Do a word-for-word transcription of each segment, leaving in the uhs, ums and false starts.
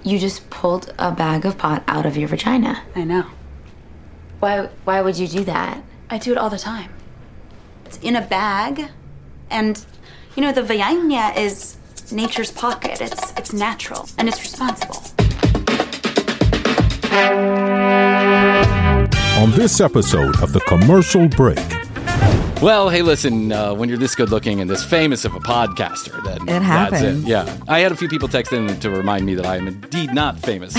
You just pulled a bag of pot out of your vagina. I know. Why Why would you do that? I do it all the time. It's in a bag, and, you know, the vagina is nature's pocket. It's, it's natural, and it's responsible. On this episode of The Commercial Break. Well, hey, listen, uh, when you're this good looking and this famous of a podcaster, then it happens. That's it. Yeah. I had a few people text in to remind me that I am indeed not famous.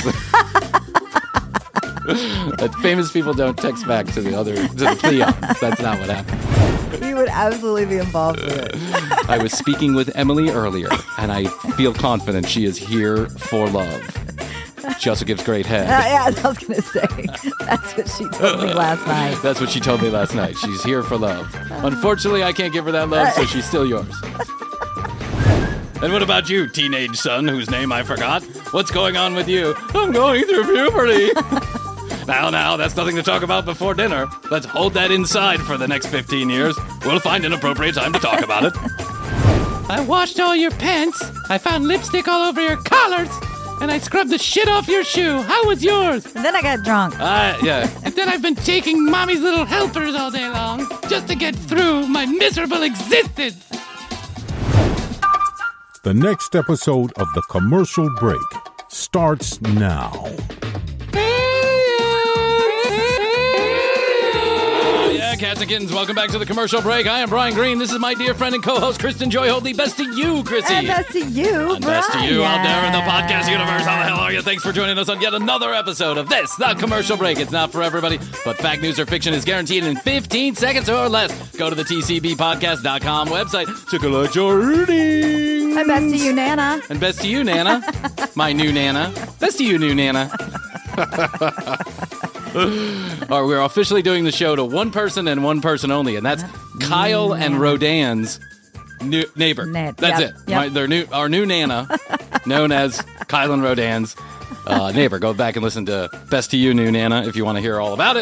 That famous people don't text back to the other, to the Cleons. That's not what happened. You would absolutely be involved with it. I was speaking with Emily earlier, and I feel confident she is here for love. She also gives great head. Uh, yeah, I was going to say. That's what she told me last night. That's what she told me last night. She's here for love. Unfortunately, I can't give her that love, so she's still yours. And what about you, teenage son, whose name I forgot? What's going on with you? I'm going through puberty. Now, now, that's nothing to talk about before dinner. Let's hold that inside for the next fifteen years. We'll find an appropriate time to talk about it. I washed all your pants. I found lipstick all over your collars. And I scrubbed the shit off your shoe. How was yours? And then I got drunk. Uh, yeah. And then I've been taking mommy's little helpers all day long just to get through my miserable existence. The next episode of The Commercial Break starts now. Cats and kittens, welcome back to The Commercial Break. I am Brian Green. This is my dear friend and co-host, Kristen Joy Holdley. Best to you, Chrissy. And best to you, and best to you out there in the podcast universe. How the hell are you? Thanks for joining us on yet another episode of this, The Commercial Break. It's not for everybody, but fact, news, or fiction is guaranteed in fifteen seconds or less. Go to the T C B podcast dot com website to collect your earnings. And best to you, Nana. And best to you, Nana. My new Nana. Best to you, new Nana. Or we're officially doing the show to one person and one person only, and that's Kyle and Rodan's new neighbor. Na- that's yep, it. Yep. My, their new, our new Nana, known as Kyle and Rodan's uh, neighbor. Go back and listen to Best to You, New Nana, if you want to hear all about it.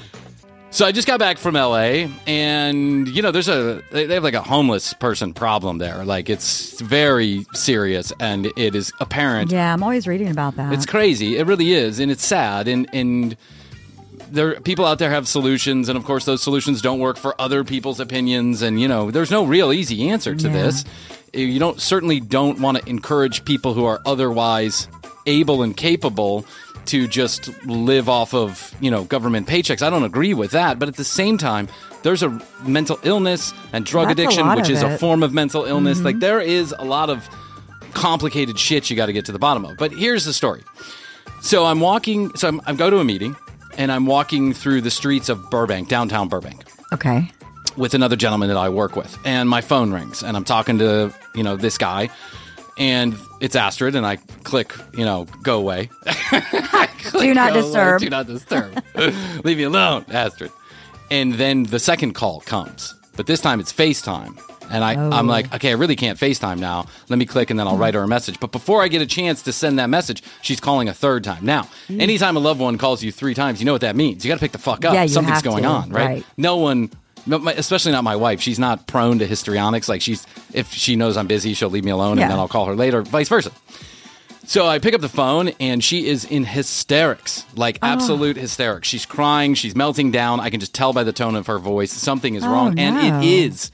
So I just got back from L A, and, you know, there's a, they have like a homeless person problem there. Like, it's very serious, and it is apparent. Yeah, I'm always reading about that. It's crazy. It really is, and it's sad, and, and there people out there have solutions, and of course those solutions don't work for other people's opinions, and, you know, there's no real easy answer to yeah. this. You don't certainly don't want to encourage people who are otherwise able and capable to just live off of, you know, government paychecks. I don't agree with that, but at the same time, there's a mental illness and drug That's addiction, which is it. a form of mental illness. Mm-hmm. Like, there is a lot of complicated shit you got to get to the bottom of. But here's the story. So I'm walking, so I'm, I go to a meeting, and I'm walking through the streets of Burbank, downtown Burbank. Okay. With another gentleman that I work with, and my phone rings, and I'm talking to, you know, this guy, and it's Astrid, and I click, you know, go away. click, Do not go disturb. Away. Do not disturb. Leave me alone, Astrid. And then the second call comes, but this time it's FaceTime. And I, oh. I'm like, okay, I really can't FaceTime now. Let me click, and then I'll write her a message. But before I get a chance to send that message, she's calling a third time. Now, mm. anytime a loved one calls you three times, you know what that means. You got to pick the fuck up. Yeah, you Something's have going to. on, right? right? No one... Especially not my wife. She's not prone to histrionics. Like, she's, if she knows I'm busy, she'll leave me alone, yeah. and then I'll call her later, vice versa. So I pick up the phone, and she is in hysterics, like oh. absolute hysterics. She's crying. She's melting down. I can just tell by the tone of her voice something is oh, wrong, no. and it is.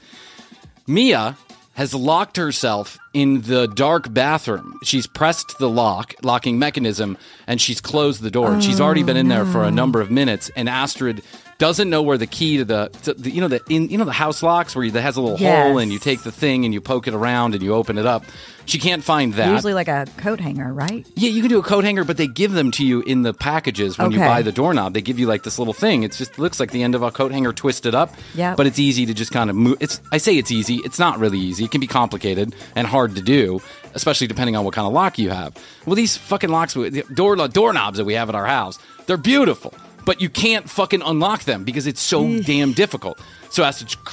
Mia has locked herself in the dark bathroom. She's pressed the lock, locking mechanism, and she's closed the door. Oh, and she's already been in there no. for a number of minutes, and Astrid doesn't know where the key to the, to the you know the in, you know the house locks where that has a little yes. hole, and you take the thing and you poke it around and you open it up. She can't find that. Usually like a coat hanger, right? Yeah, you can do a coat hanger, but they give them to you in the packages when okay. you buy the doorknob. They give you like this little thing. It just looks like the end of a coat hanger twisted up. Yeah. But it's easy to just kind of move. It's I say it's easy. It's not really easy. It can be complicated and hard to do, especially depending on what kind of lock you have. Well, these fucking locks, door doorknobs that we have at our house, they're beautiful, but you can't fucking unlock them because it's so damn difficult. So Astrid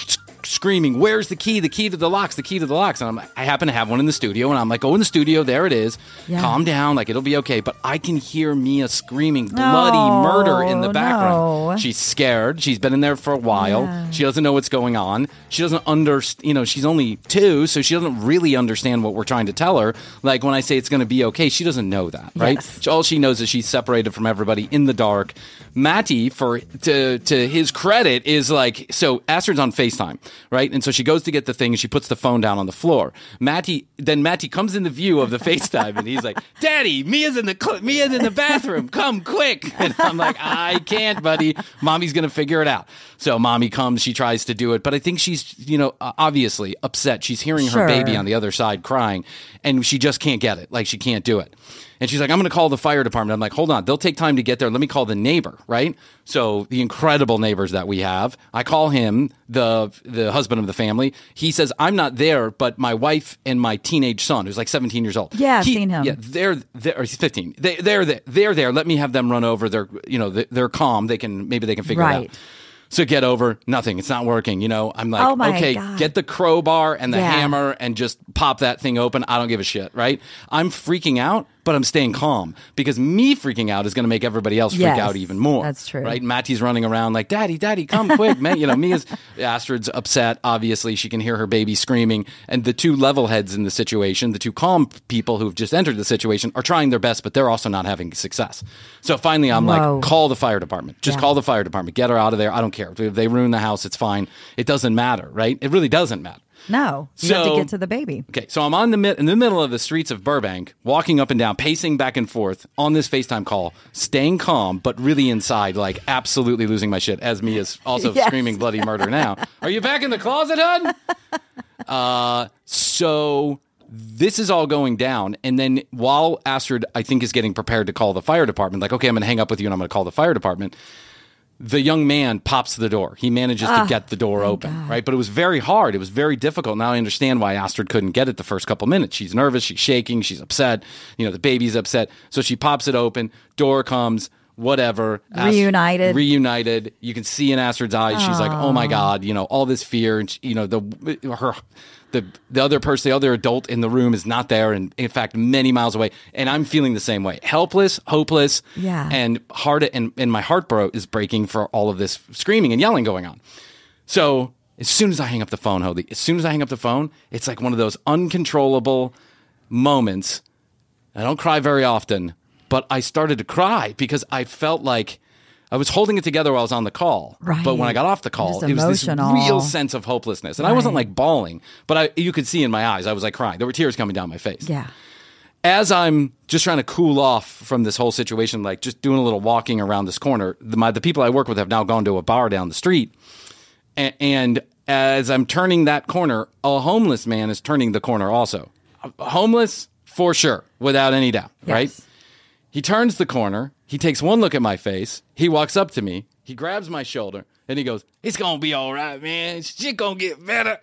screaming, "Where's the key? The key to the locks, the key to the locks." And I'm like, I happen to have one in the studio, and I'm like, "Go in the studio, there it is. Yeah. Calm down, like it'll be okay." But I can hear Mia screaming bloody No, murder in the background. no. She's scared. She's been in there for a while. Yeah. She doesn't know what's going on. She doesn't understand, you know, she's only two, so she doesn't really understand what we're trying to tell her. Like when I say it's going to be okay, she doesn't know that, right? Yes. All she knows is she's separated from everybody in the dark. Matty, for to to his credit, is like, so Astrid's on FaceTime, right? And so she goes to get the thing and she puts the phone down on the floor. Matty, then Matty comes in the view of the FaceTime and he's like, "Daddy, Mia's in the cl- Mia's in the bathroom. Come quick." And I'm like, "I can't, buddy. Mommy's going to figure it out." So mommy comes, she tries to do it, but I think she's, you know, obviously upset. She's hearing her Sure. baby on the other side crying and she just can't get it. Like she can't do it. And she's like, "I'm going to call the fire department." I'm like, "Hold on. They'll take time to get there. Let me call the neighbor," right? So the incredible neighbors that we have. I call him, the the husband of the family. He says, "I'm not there, but my wife and my teenage son, who's like seventeen years old." Yeah, I've he, seen him. Yeah, they're, they're or he's fifteen. They, they're there. They're there. Let me have them run over. They're, you know, they're calm. They can, maybe they can figure Right. it out. So get over, nothing. It's not working. You know, I'm like, Oh my okay, God. get the crowbar and the Yeah. hammer and just pop that thing open. I don't give a shit, right? I'm freaking out, but I'm staying calm because me freaking out is going to make everybody else freak Yes, out even more. that's true. Right? Matty's running around like, "Daddy, Daddy, come quick, man." You know, Mia's, Astrid's upset. Obviously, she can hear her baby screaming. And the two level heads in the situation, the two calm people who've just entered the situation, are trying their best, but they're also not having success. So finally, I'm Whoa. like, call the fire department. Just Yeah. call the fire department. Get her out of there. I don't care. If they ruin the house, it's fine. It doesn't matter, right? It really doesn't matter. No, you have So- to get to the baby. Okay, so I'm on the mid- in the middle of the streets of Burbank, walking up and down, pacing back and forth on this FaceTime call, staying calm, but really inside, like absolutely losing my shit, as Mia's also Yes. screaming bloody murder now. "Are you back in the closet, hon?" uh, so this is all going down, and then while Astrid, I think, is getting prepared to call the fire department, like, "Okay, I'm going to hang up with you and I'm going to call the fire department," the young man pops the door. He manages to get the door open, right? But it was very hard. It was very difficult. Now I understand why Astrid couldn't get it the first couple minutes. She's nervous. She's shaking. She's upset. You know, the baby's upset. So she pops it open. Door comes. Whatever. Ast- Reunited. reunited. You can see in Astrid's eyes, she's like, "Oh my God," you know, all this fear. And, she, you know, the her the the other person, the other adult in the room is not there, and in fact, many miles away. And I'm feeling the same way, helpless, hopeless, Yeah. and hard. And and my heart bro is breaking for all of this screaming and yelling going on. So as soon as I hang up the phone, Holy, as soon as I hang up the phone, it's like one of those uncontrollable moments. I don't cry very often, but I started to cry because I felt like I was holding it together while I was on the call. Right. But when I got off the call, Just it was this emotional. real sense of hopelessness. And I wasn't Right. like bawling, but I, you could see in my eyes, I was like crying. There were tears coming down my face. Yeah. As I'm just trying to cool off from this whole situation, like just doing a little walking around this corner, the, my, the people I work with have now gone to a bar down the street. And, and as I'm turning that corner, a homeless man is turning the corner also. Homeless, for sure, without any doubt, Yes. right? He turns the corner. He takes one look at my face. He walks up to me. He grabs my shoulder and he goes, "It's going to be all right, man. Shit going to get better."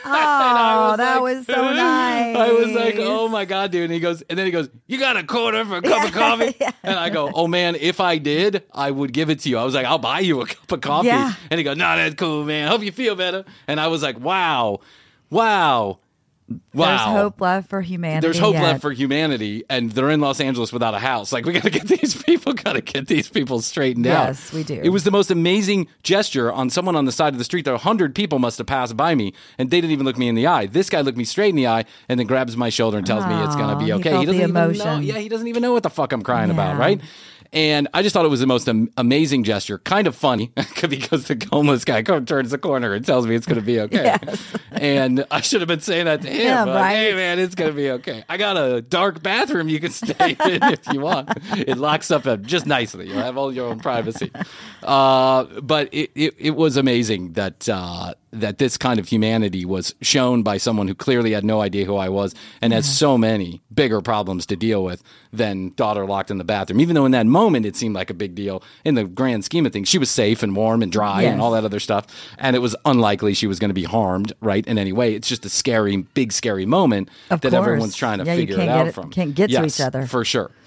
Oh, that was so nice. I was like, "Oh my God, dude." And he goes, and then he goes, "You got a quarter for a cup of coffee?" And I go, "Oh man, if I did, I would give it to you." I was like, "I'll buy you a cup of coffee." Yeah. And he goes, "No, that's cool, man. Hope you feel better." And I was like, wow, wow. Wow. There's hope left for humanity. There's hope yet. left for humanity, and they're in Los Angeles without a house. Like, we got to get these people, got to get these people straightened out. Yes, we do. It was the most amazing gesture on someone on the side of the street. There, a hundred people must have passed by me, and they didn't even look me in the eye. This guy looked me straight in the eye, and then grabs my shoulder and tells me it's going to be Aw, he okay. felt the doesn't even know. emotion. Yeah, he doesn't even know what the fuck I'm crying about, Yeah. right? And I just thought it was the most am- amazing gesture. Kind of funny because the homeless guy comes, turns the corner and tells me it's going to be okay. Yes. And I should have been saying that to him. Yeah, like, right. Hey, man, it's going to be okay. I got a dark bathroom you can stay in if you want. It locks up just nicely. You'll have all your own privacy. Uh, but it, it, it was amazing that uh, that this kind of humanity was shown by someone who clearly had no idea who I was and has so many bigger problems to deal with than daughter locked in the bathroom. Even though in that moment it seemed like a big deal, in the grand scheme of things, she was safe and warm and dry Yes. and all that other stuff. And it was unlikely she was going to be harmed, right, in any way. It's just a scary, big, scary moment Of that course. everyone's trying to Yeah, you figure can't it get out it- from. can't get to Yes, each other. for sure.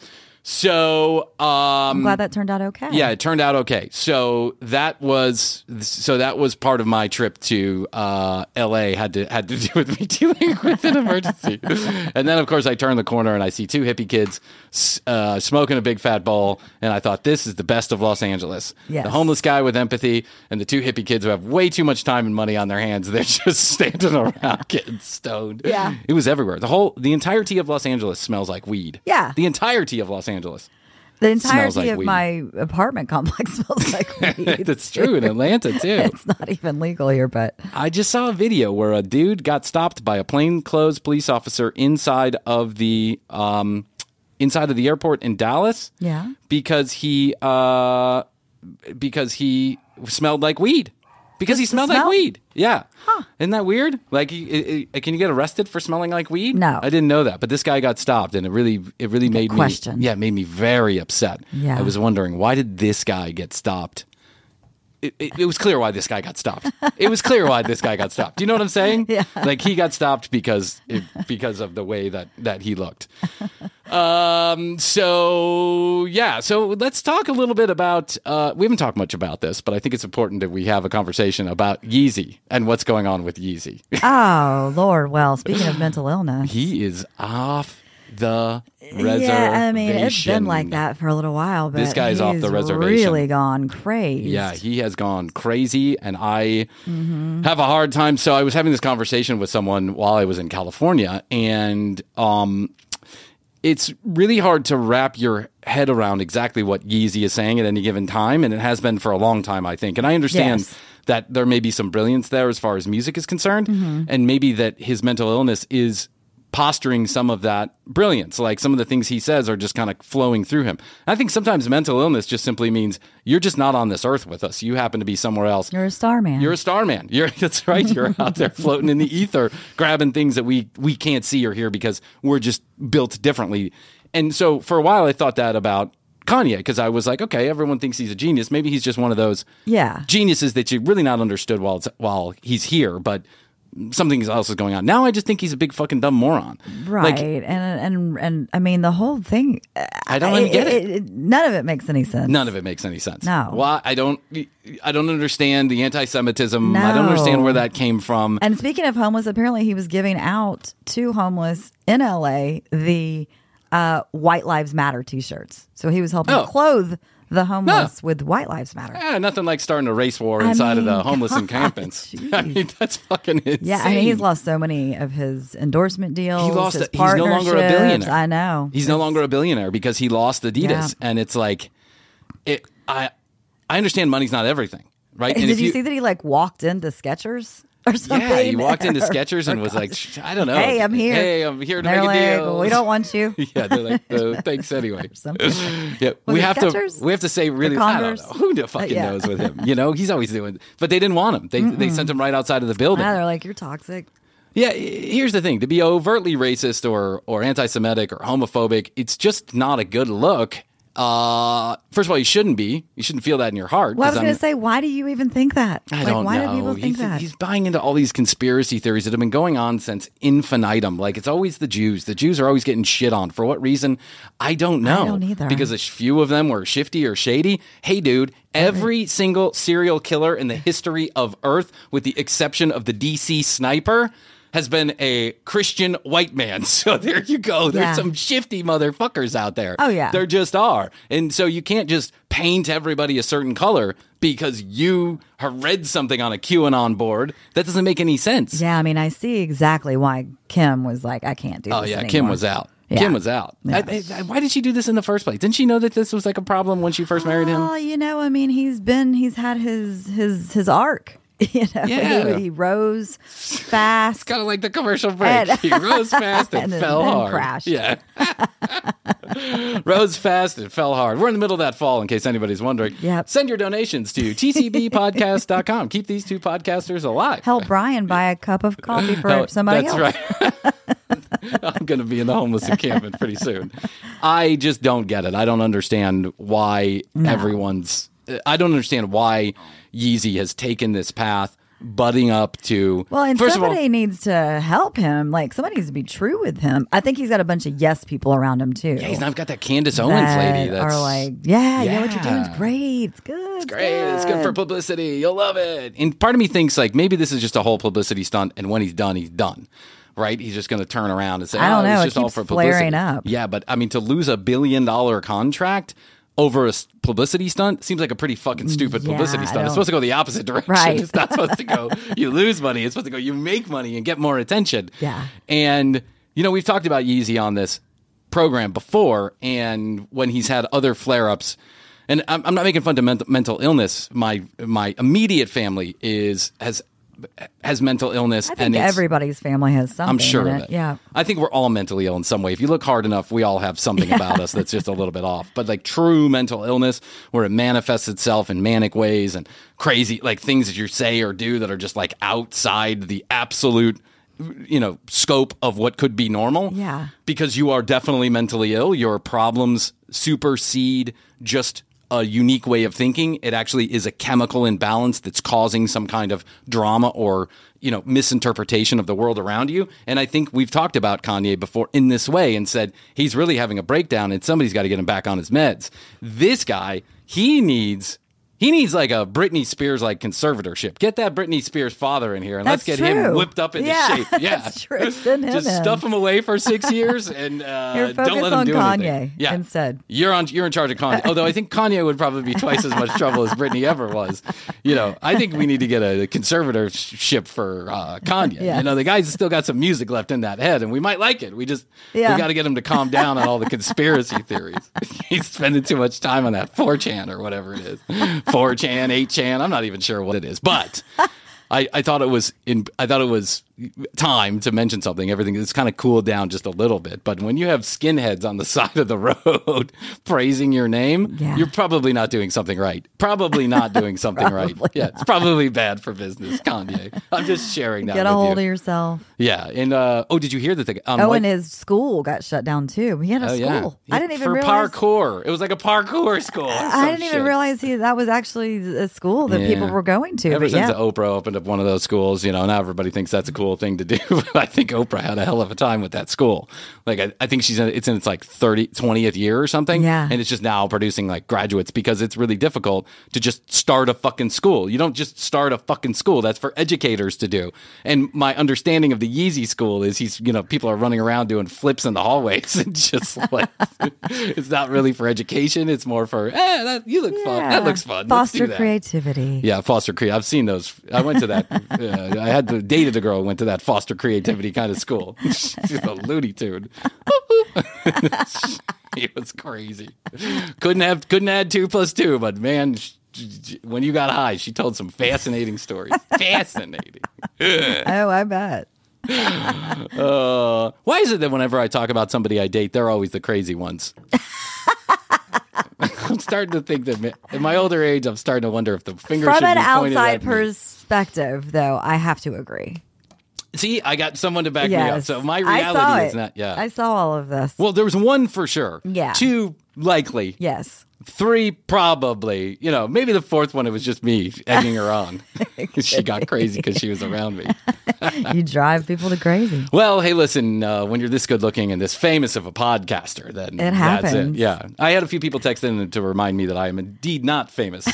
So, um, I'm glad that turned out okay. yeah, it turned out okay. So that was so that was part of my trip to uh, L A. had to had to do with me dealing with an emergency. And then, of course, I turn the corner and I see two hippie kids uh, smoking a big fat bowl, and I thought, this is the best of Los Angeles. Yes. The homeless guy with empathy and the two hippie kids who have way too much time and money on their hands. They're just standing around getting stoned. Yeah. It was everywhere. The whole the entirety of Los Angeles smells like weed. Yeah. The entirety of Los Angeles. The Smells entirety like of weed. my apartment complex smells like weed. That's true in Atlanta too. It's not even legal here, but I just saw a video where a dude got stopped by a plainclothes police officer inside of the um, inside of the airport in Dallas. Yeah. because he uh, because he smelled like weed. Because he Just the smelled like smell? weed. Yeah. Huh. Isn't that weird? Like, he, it, it, can you get arrested for smelling like weed? No. I didn't know that. But this guy got stopped, and it really, it really made question. me, yeah, it made me very upset. Yeah. I was wondering, why did this guy get stopped? It, it, it was clear why this guy got stopped. It was clear why this guy got stopped. Do you know what I'm saying? Yeah. Like, he got stopped because it, because of the way that, that he looked. Um. So yeah. So let's talk a little bit about. Uh, we haven't talked much about this, but I think it's important that we have a conversation about Yeezy and what's going on with Yeezy. oh Lord. Well, speaking of mental illness, He is off the reservation. yeah, I mean it's been like that for a little while. But This guy's off he's the reservation. Really gone crazy. Yeah, he has gone crazy, and I Mm-hmm. have a hard time. So I was having this conversation with someone while I was in California, and um, it's really hard to wrap your head around exactly what Yeezy is saying at any given time, and it has been for a long time, I think. And I understand Yes. that there may be some brilliance there as far as music is concerned, Mm-hmm. and maybe that his mental illness is posturing some of that brilliance. Like, some of the things he says are just kind of flowing through him. I think sometimes mental illness just simply means you're just not on this earth with us. You happen to be somewhere else. You're a star man. You're a star man. You're that's right. You're out there floating in the ether, grabbing things that we we can't see or hear because we're just built differently. And so for a while I thought that about Kanye, because I was like, okay, everyone thinks he's a genius. Maybe he's just one of those Yeah. geniuses that you're really not understood while it's, while he's here, but something else is going on. Now I just think he's a big fucking dumb moron. Right. Like, and and and I mean the whole thing. I don't even get it. it, it. None of it makes any sense. None of it makes any sense. No. Why? I don't. I don't understand the anti-Semitism. I don't understand No. where that came from. And speaking of homeless, apparently he was giving out to homeless in L A the uh, White Lives Matter T-shirts. So he was helping Oh. clothe the homeless with White Lives Matter. Yeah, nothing like starting a race war I inside of mean, the homeless God, encampments. I jeez. mean, that's fucking insane. Yeah, I mean he's lost so many of his endorsement deals. He lost his it. He's no longer a partnerships. billionaire. I know. He's no It's- longer a billionaire because he lost Adidas, Yeah. and it's like, it. I I understand money's not everything, right? And Did if you, see that he like walked into Skechers or something? Yeah, he walked into Or- Skechers and or was like, gosh. "Sh- I don't know. Hey, I'm here. Hey, I'm here to They're make a like, deal. we don't want you. Yeah, they're like, uh, thanks anyway. something. Yeah, Was we it have Skechers? to we have to say really. I don't Converse? know who the fucking yeah. knows with him. You know, he's always doing. But they didn't want him. They they sent him right outside of the building. Yeah, they're like, you're toxic. Yeah, i- here's the thing: to be overtly racist or or anti-Semitic or homophobic, it's just not a good look. Uh, first of all, you shouldn't be. You shouldn't feel that in your heart. Well, I 'cause was I'm- going to say, why do you even think that? I like, don't why know. do people think he's, that? he's buying into all these conspiracy theories that have been going on since infinitum. Like, it's always the Jews. The Jews are always getting shit on. For what reason? I don't know. I don't either. Because a few of them were shifty or shady. Hey, dude, every single serial killer in the history of Earth, with the exception of the D C sniper, has been a Christian white man. So there you go. There's Yeah. some shifty motherfuckers out there. Oh, yeah. There just are. And so you can't just paint everybody a certain color because you have read something on a QAnon board. That doesn't make any sense. Yeah, I mean, I see exactly why Kim was like, I can't do this Oh, yeah. anymore. Kim was out. Yeah. Kim was out. Yeah. I- I- why did she do this in the first place? Didn't she know that this was like a problem when she first married him? Oh, you know, I mean, he's been, he's had his, his, his arc. You know, Yeah. he, he rose fast. Kind of like the commercial break. And- he rose fast and, and then- fell then hard. crashed. Yeah. Rose fast and fell hard. We're in the middle of that fall, in case anybody's wondering. Yep. Send your donations to t c b podcast dot com. Keep these two podcasters alive. Help Brian buy a cup of coffee for Oh, somebody that's else. right. I'm going to be in the homeless encampment pretty soon. I just don't get it. I don't understand why everyone's. I don't understand why Yeezy has taken this path budding up to. Well, and first somebody of all, needs to help him. Like, somebody needs to be true with him. I think he's got a bunch of yes people around him, too. yeah, he's not got that Candace Owens that lady. That's are like, yeah, yeah, what you're doing Yeah. is great. It's good. It's great. It's good for publicity. You'll love it. And part of me thinks like maybe this is just a whole publicity stunt, and when he's done, he's done. Right? He's just going to turn around and say, I don't "Oh, know. it's It just all keeps for publicity." flaring up. Yeah, but I mean, to lose a billion dollar contract over a s- publicity stunt seems like a pretty fucking stupid Yeah, publicity I stunt. It's don't- supposed to go the opposite direction. Right. It's not supposed to go you lose money. It's supposed to go you make money and get more attention. Yeah. And you know, we've talked about Yeezy on this program before, and when he's had other flare-ups. And I'm, I'm not making fun of mental, mental illness. My my immediate family is has has mental illness, I and think it's, everybody's family has something I'm sure in of it. it. Yeah. I think we're all mentally ill in some way. If you look hard enough, we all have something about us that's just a little bit off. But like true mental illness, where it manifests itself in manic ways and crazy, like things that you say or do that are just like outside the absolute, you know, scope of what could be normal. Yeah. Because you are definitely mentally ill. Your problems supersede just a unique way of thinking. It actually is a chemical imbalance that's causing some kind of drama or, you know, misinterpretation of the world around you. And I think we've talked about Kanye before in this way and said he's really having a breakdown and somebody's got to get him back on his meds. This guy, he needs He needs like a Britney Spears like conservatorship. Get that Britney Spears father in here and That's let's get him true. whipped up into Yeah, shape. Yeah, that's true. Send him Just in. stuff him away for six years and uh, Here, don't focus let him on do Kanye anything. Yeah, instead. You're on. You're in charge of Kanye. Although I think Kanye would probably be twice as much trouble as Britney ever was. You know, I think we need to get a conservatorship for uh, Kanye. Yes. You know, the guy's still got some music left in that head, and we might like it. We just Yeah. we got to get him to calm down on all the conspiracy theories. He's spending too much time on that four chan or whatever it is. four chan, eight chan. I'm not even sure what it is, but I, I thought it was in. I thought it was time to mention something. Everything is kind of cooled down just a little bit, but when you have skinheads on the side of the road praising your name, Yeah. you're probably not doing something right. Probably not doing something right. Probably Yeah, it's probably bad for business, Kanye. I'm just sharing that. Get a with hold you. of yourself. Yeah, and uh, oh, did you hear that? The, um, Oh, White- and his school got shut down too. He had a Oh, school. yeah. I didn't even for realize. parkour. It was like a parkour school. or I some didn't even shit. realize he that was actually a school that Yeah. people were going to. Ever but since yeah. Oprah opened up one of those schools, you know, now everybody thinks that's a cool thing to do. But I think Oprah had a hell of a time with that school. Like, I, I think she's in, it's in its like thirty, twentieth year or something. Yeah. And it's just now producing like graduates because it's really difficult to just start a fucking school. You don't just start a fucking school. That's for educators to do. And my understanding of the Yeezy school is he's, you know, people are running around doing flips in the hallways and just like, it's not really for education. It's more for, eh, that, you look fun. That Yeah. looks fun. Let's do Foster that. creativity. Yeah, foster creativity. I've seen those. I went to that. Uh, I had to, dated a girl who went to that foster creativity kind of school. She's a Looney Tune. It was crazy. Couldn't have couldn't add two plus two, but man, sh- sh- when you got high, she told some fascinating stories. Fascinating. Oh, I bet. Uh, why is it that whenever I talk about somebody I date, they're always the crazy ones? I'm starting to think that ma- in my older age, I'm starting to wonder if the finger From should an be pointed outside at me. perspective, though, I have to agree. See, I got someone to back me up. Yes. So my I saw reality is it. not. Yeah. I saw all of this. Well, there was one for sure. Yeah. Two likely. Yes. Three probably. You know, maybe the fourth one, it was just me egging her on. She got crazy because she was around me. You drive people to crazy. Well, hey, listen, uh, when you're this good looking and this famous of a podcaster, then It that's happens. it. Yeah. I had a few people text in to remind me that I am indeed not famous.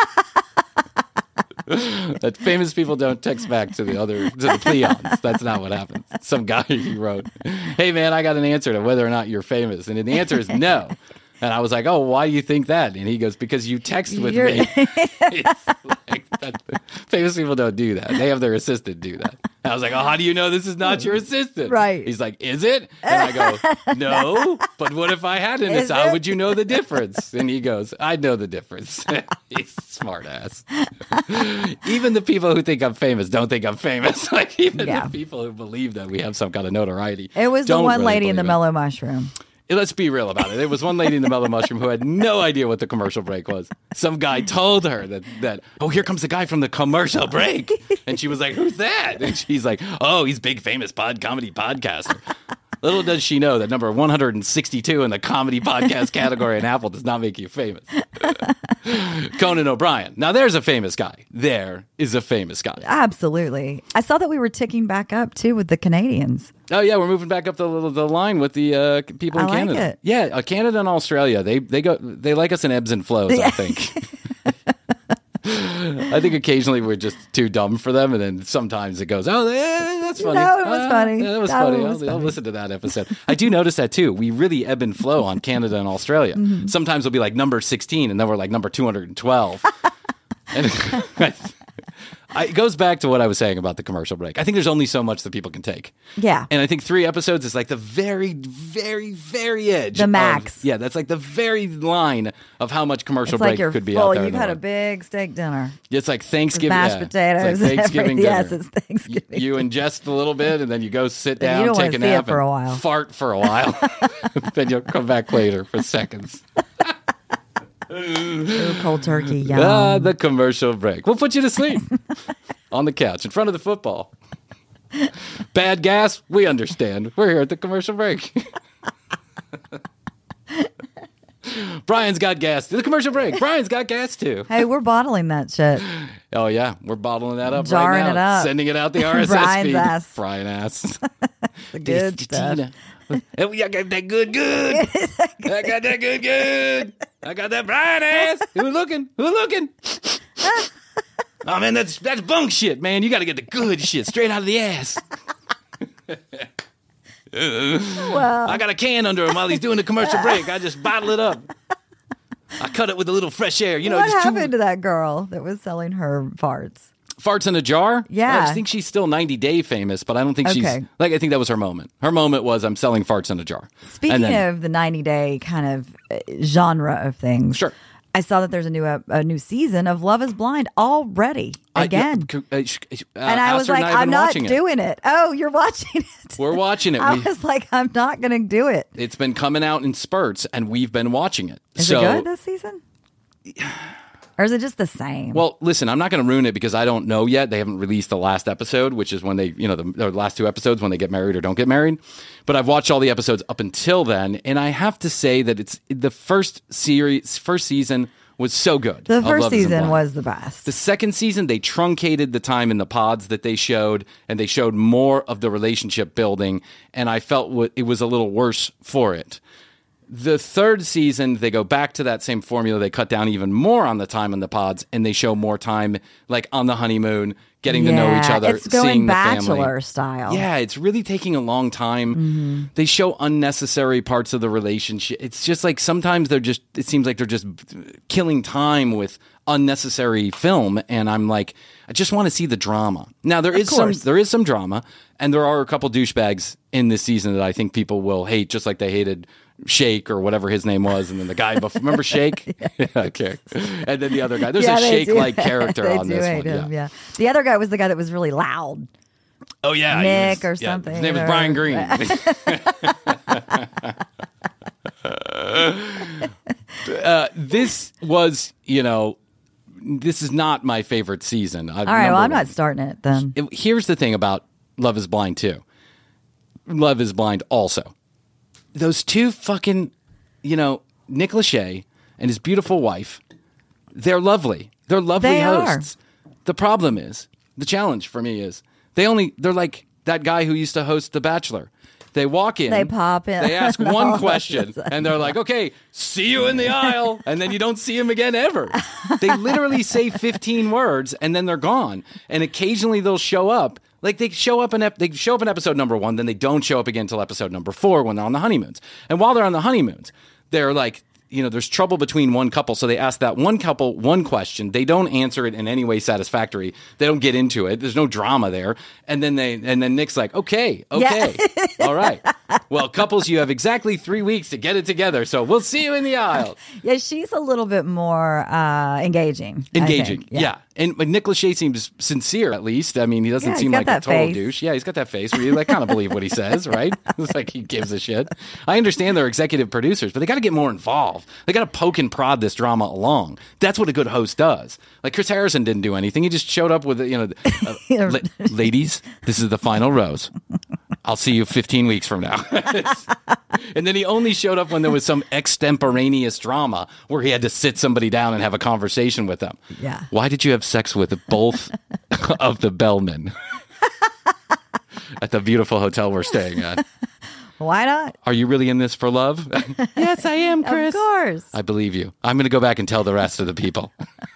That famous people don't text back to the other to the peons. That's not what happens. Some guy he wrote, "Hey man, I got an answer to whether or not you're famous," and the answer is no. And I was like, "Oh, why do you think that?" And he goes, "Because you text with You're- me." It's like, that, famous people don't do that. They have their assistant do that. And I was like, "Oh, how do you know this is not your assistant?" Right. He's like, "Is it?" And I go, "No, but what if I hadn't? Is How it? would you know the difference?" And he goes, "I know the difference." He's a smart ass. Even the people who think I'm famous don't think I'm famous. Like even Yeah. the people who believe that we have some kind of notoriety. It was the don't one really lady in the believe it. mellow mushroom. Let's be real about it. It was one lady in the Mellow Mushroom who had no idea what the commercial break was. Some guy told her that, that oh, here comes the guy from the commercial break. And she was like, who's that? And she's like, oh, he's big, famous pod comedy podcaster. Little does she know that number one hundred sixty-two in the comedy podcast category in Apple does not make you famous. Conan O'Brien. Now, there's a famous guy. There is a famous guy. Absolutely. I saw that we were ticking back up, too, with the Canadians. Oh, yeah, we're moving back up the the line with the uh, people in I like Canada. it. Yeah, uh, Canada and Australia, they they go they like us in ebbs and flows, I think. I think occasionally we're just too dumb for them, and then sometimes it goes, oh, yeah, that's funny. No, it was Ah, funny. yeah, that was That funny. was I'll, I'll funny. listen to that episode. I do notice that, too. We really ebb and flow on Canada and Australia. Mm-hmm. Sometimes we'll be like number sixteen, and then we're like number two hundred twelve. And I, it goes back to what I was saying about the commercial break. I think there's only so much that people can take. Yeah. And I think three episodes is like the very, very, very edge. The of- max. yeah, that's like the very line of how much commercial It's break like you're could be full. out there. in You've the had a world. big steak dinner. It's like Thanksgiving. mashed yeah. potatoes It's like and Thanksgiving everything. Yes, dinner. it's Thanksgiving. You, you ingest a little bit, and then you go sit Then down, you don't take wanna a see it nap, for a and while. fart for a while. Then you'll come back later for seconds. Ooh, cold turkey. Yum. Ah, the commercial break. We'll put you to sleep on the couch in front of the football. Bad gas? We understand. We're here at the commercial break. Brian's got gas. The commercial break. Brian's got gas too. Hey, we're bottling that shit. Oh yeah, we're bottling that up Jarring right now. it up. Sending it out the R S S Brian's feed. ass. Brian ass. The good stuff. Oh, I got that good, good. I got that good, good. I got that Brian ass. Who looking? Who looking? Oh man, that's that's bunk shit, man. You got to get the good shit straight out of the ass. Well, I got a can under him while he's doing the commercial break. I just bottle it up. I cut it with a little fresh air. You know, what just two happened to that girl that was selling her farts? farts in a jar. Yeah. I think she's still ninety day famous, but I don't think she's Okay. like. I think that was her moment. Her moment was I'm selling farts in a jar. Speaking And then- of the ninety day kind of uh, genre of things, Sure. I saw that there's a new ep- a new season of Love Is Blind already I- again, yeah, uh, sh- uh, and I was Astrid like, and I have I'm been not watching it. doing it. Oh, you're watching it. We're watching it. I We- was like, I'm not going to do it. it's been coming out in spurts, and we've been watching it. Is so, it good this season? Or is it just the same? Well, listen, I'm not going to ruin it because I don't know yet. They haven't released the last episode, which is when they, you know, the, the last two episodes when they get married or don't get married. But I've watched all the episodes up until then, and I have to say that it's the first series, first season was so good. the of first Love Isn't season Blind. was the best. The second season, they truncated the time in the pods that they showed, and they showed more of the relationship building, and I felt w- it was a little worse for it. The third season, they go back to that same formula. They cut down even more on the time in the pods, and they show more time, like on the honeymoon, getting to know each Yeah, other, it's going seeing the bachelor family. style. Yeah, it's really taking a long time. Mm-hmm. They show unnecessary parts of the relationship. It's just like sometimes they're just, it seems like they're just killing time with unnecessary film. And I'm like, I just want to see the drama. Now, there is some, course. there is some drama, and there are a couple douchebags in this season that I think people will hate, just like they hated Shake or whatever his name was. And then the guy before, remember Shake? yeah, okay. And then the other guy. There's Yeah, a they do. Shake-like character They on do this hate one. him, yeah. yeah. The other guy was the guy that was really loud. Oh yeah, he Nick was- or yeah, something, His name was or- Brian Green. uh, this was, you know, this is not my favorite season. All right, well, I'm not starting it then. It, here's the thing about Love Is Blind too. Love Is Blind also. Those two fucking, you know, Nick Lachey and his beautiful wife. They're lovely. They're lovely They are. hosts. The problem is, the challenge for me is, they only, they're like that guy who used to host The Bachelor. They walk in. They pop in. They ask and all one of a question, sudden- and they're like, okay, see you in the aisle. And then you don't see him again ever. They literally say fifteen words, and then they're gone. And occasionally they'll show up. Like they show up in ep- they show up in episode number one, then they don't show up again until episode number four when they're on the honeymoons. And while they're on the honeymoons, they're like, you know, there's trouble between one couple. So they ask that one couple one question. They don't answer it in any way satisfactory. They don't get into it. There's no drama there. And then they and then Nick's like, okay, okay, all right. Well, couples, you have exactly three weeks to get it together. So we'll see you in the aisle. Yeah, she's a little bit more uh, engaging. I Engaging, think. yeah. And but Nick Lachey seems sincere, at least. I mean, he doesn't Yeah, he's seem got like a that total face. douche. Yeah, he's got that face where you like kind of believe what he says, right? It's like he gives a shit. I understand they're executive producers, but they got to get more involved. They got to poke and prod this drama along. That's what a good host does. Like Chris Harrison didn't do anything. He just showed up with, you know, uh, la- ladies, this is the final rose. I'll see you fifteen weeks from now. And then he only showed up when there was some extemporaneous drama where he had to sit somebody down and have a conversation with them. Yeah. Why did you have sex with both of the bellmen at the beautiful hotel we're staying at? Why not? Are you really in this for love? Yes, I am, Chris. Of course. I believe you. I'm going to go back and tell the rest of the people.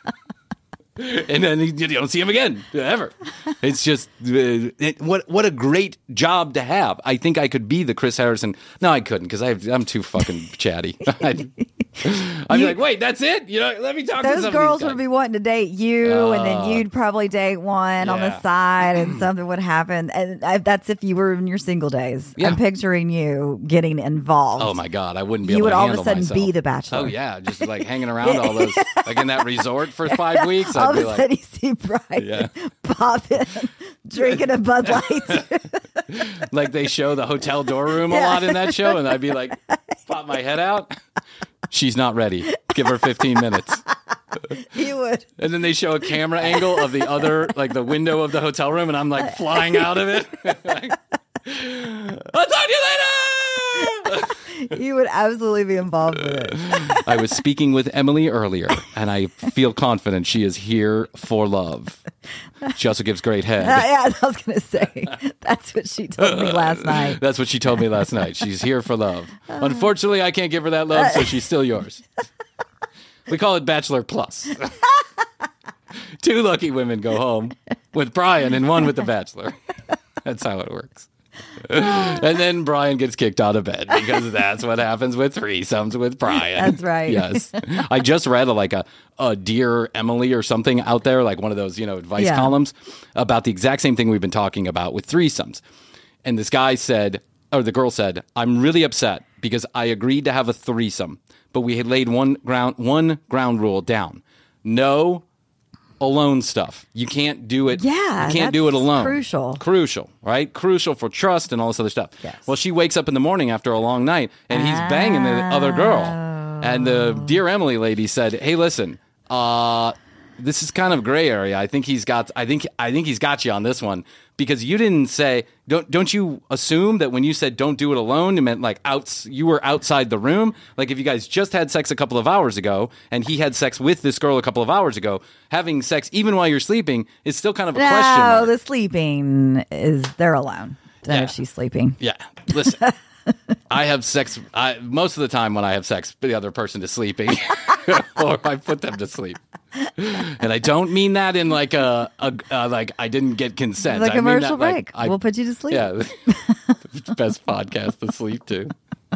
And then you don't see him again, ever. It's just, uh, it, what what a great job to have. I think I could be the Chris Harrison. No, I couldn't because I'm too fucking chatty. I'd, I'd be like, wait, that's it? You know, let me talk to some Those of girls these guys. would be wanting to date you, and then you'd probably date one on the yeah. side, and something would happen. And I, that's if you were in your single days. Yeah. I'm picturing you getting involved. Oh my God, I wouldn't be You able would to all of a handle sudden myself. be the Bachelor. Oh yeah, just like hanging around all those, like in that resort for five weeks. I'd all of be a like, sudden you see Brian Yeah. popping, drinking a Bud Light. like they show the hotel door room a Yeah. lot in that show, and I'd be like, pop my head out. She's not ready. Give her fifteen minutes. You would. And then they show a camera angle of the other, like the window of the hotel room, and I'm like flying out of it. Like, I'll talk to you later. You would absolutely be involved with it. I was speaking with Emily earlier, and I feel confident she is here for love. She also gives great head. Uh, yeah, I was going to say. That's what she told me last night. That's what she told me last night. She's here for love. Unfortunately, I can't give her that love, so she's still yours. We call it Bachelor Plus. Two lucky women go home with Brian and one with the Bachelor. That's how it works. And then Brian gets kicked out of bed because that's what happens with threesomes with Brian. That's right. Yes. I just read a, like a, a Dear Emily or something out there, like one of those, you know, advice Yeah. columns about the exact same thing we've been talking about with threesomes. And this guy said, or the girl said, I'm really upset because I agreed to have a threesome, but we had laid one ground, one ground rule down. No alone stuff. You can't do it. Yeah, you can't do it that's alone. crucial. Crucial, right? Crucial for trust and all this other stuff. Yes. Well, she wakes up in the morning after a long night and he's banging the other girl. And the Dear Emily lady said, "Hey, listen, uh, this is kind of gray area. I think he's got. I think. I think he's got you on this one because you didn't say. Don't. Don't you assume that when you said don't do it alone, it meant like outs. You were outside the room. Like if you guys just had sex a couple of hours ago and he had sex with this girl a couple of hours ago, having sex even while you're sleeping is still kind of a question No, mark. the sleeping is they're alone. Then Yeah. if she's sleeping. Yeah. Listen, I have sex. I, most of the time when I have sex, the other person is sleeping, or I put them to sleep. And I don't mean that in like a, a uh, like I didn't get consent. The I mean commercial that, like, break. I- We'll put you to sleep. Yeah, the best podcast to sleep to.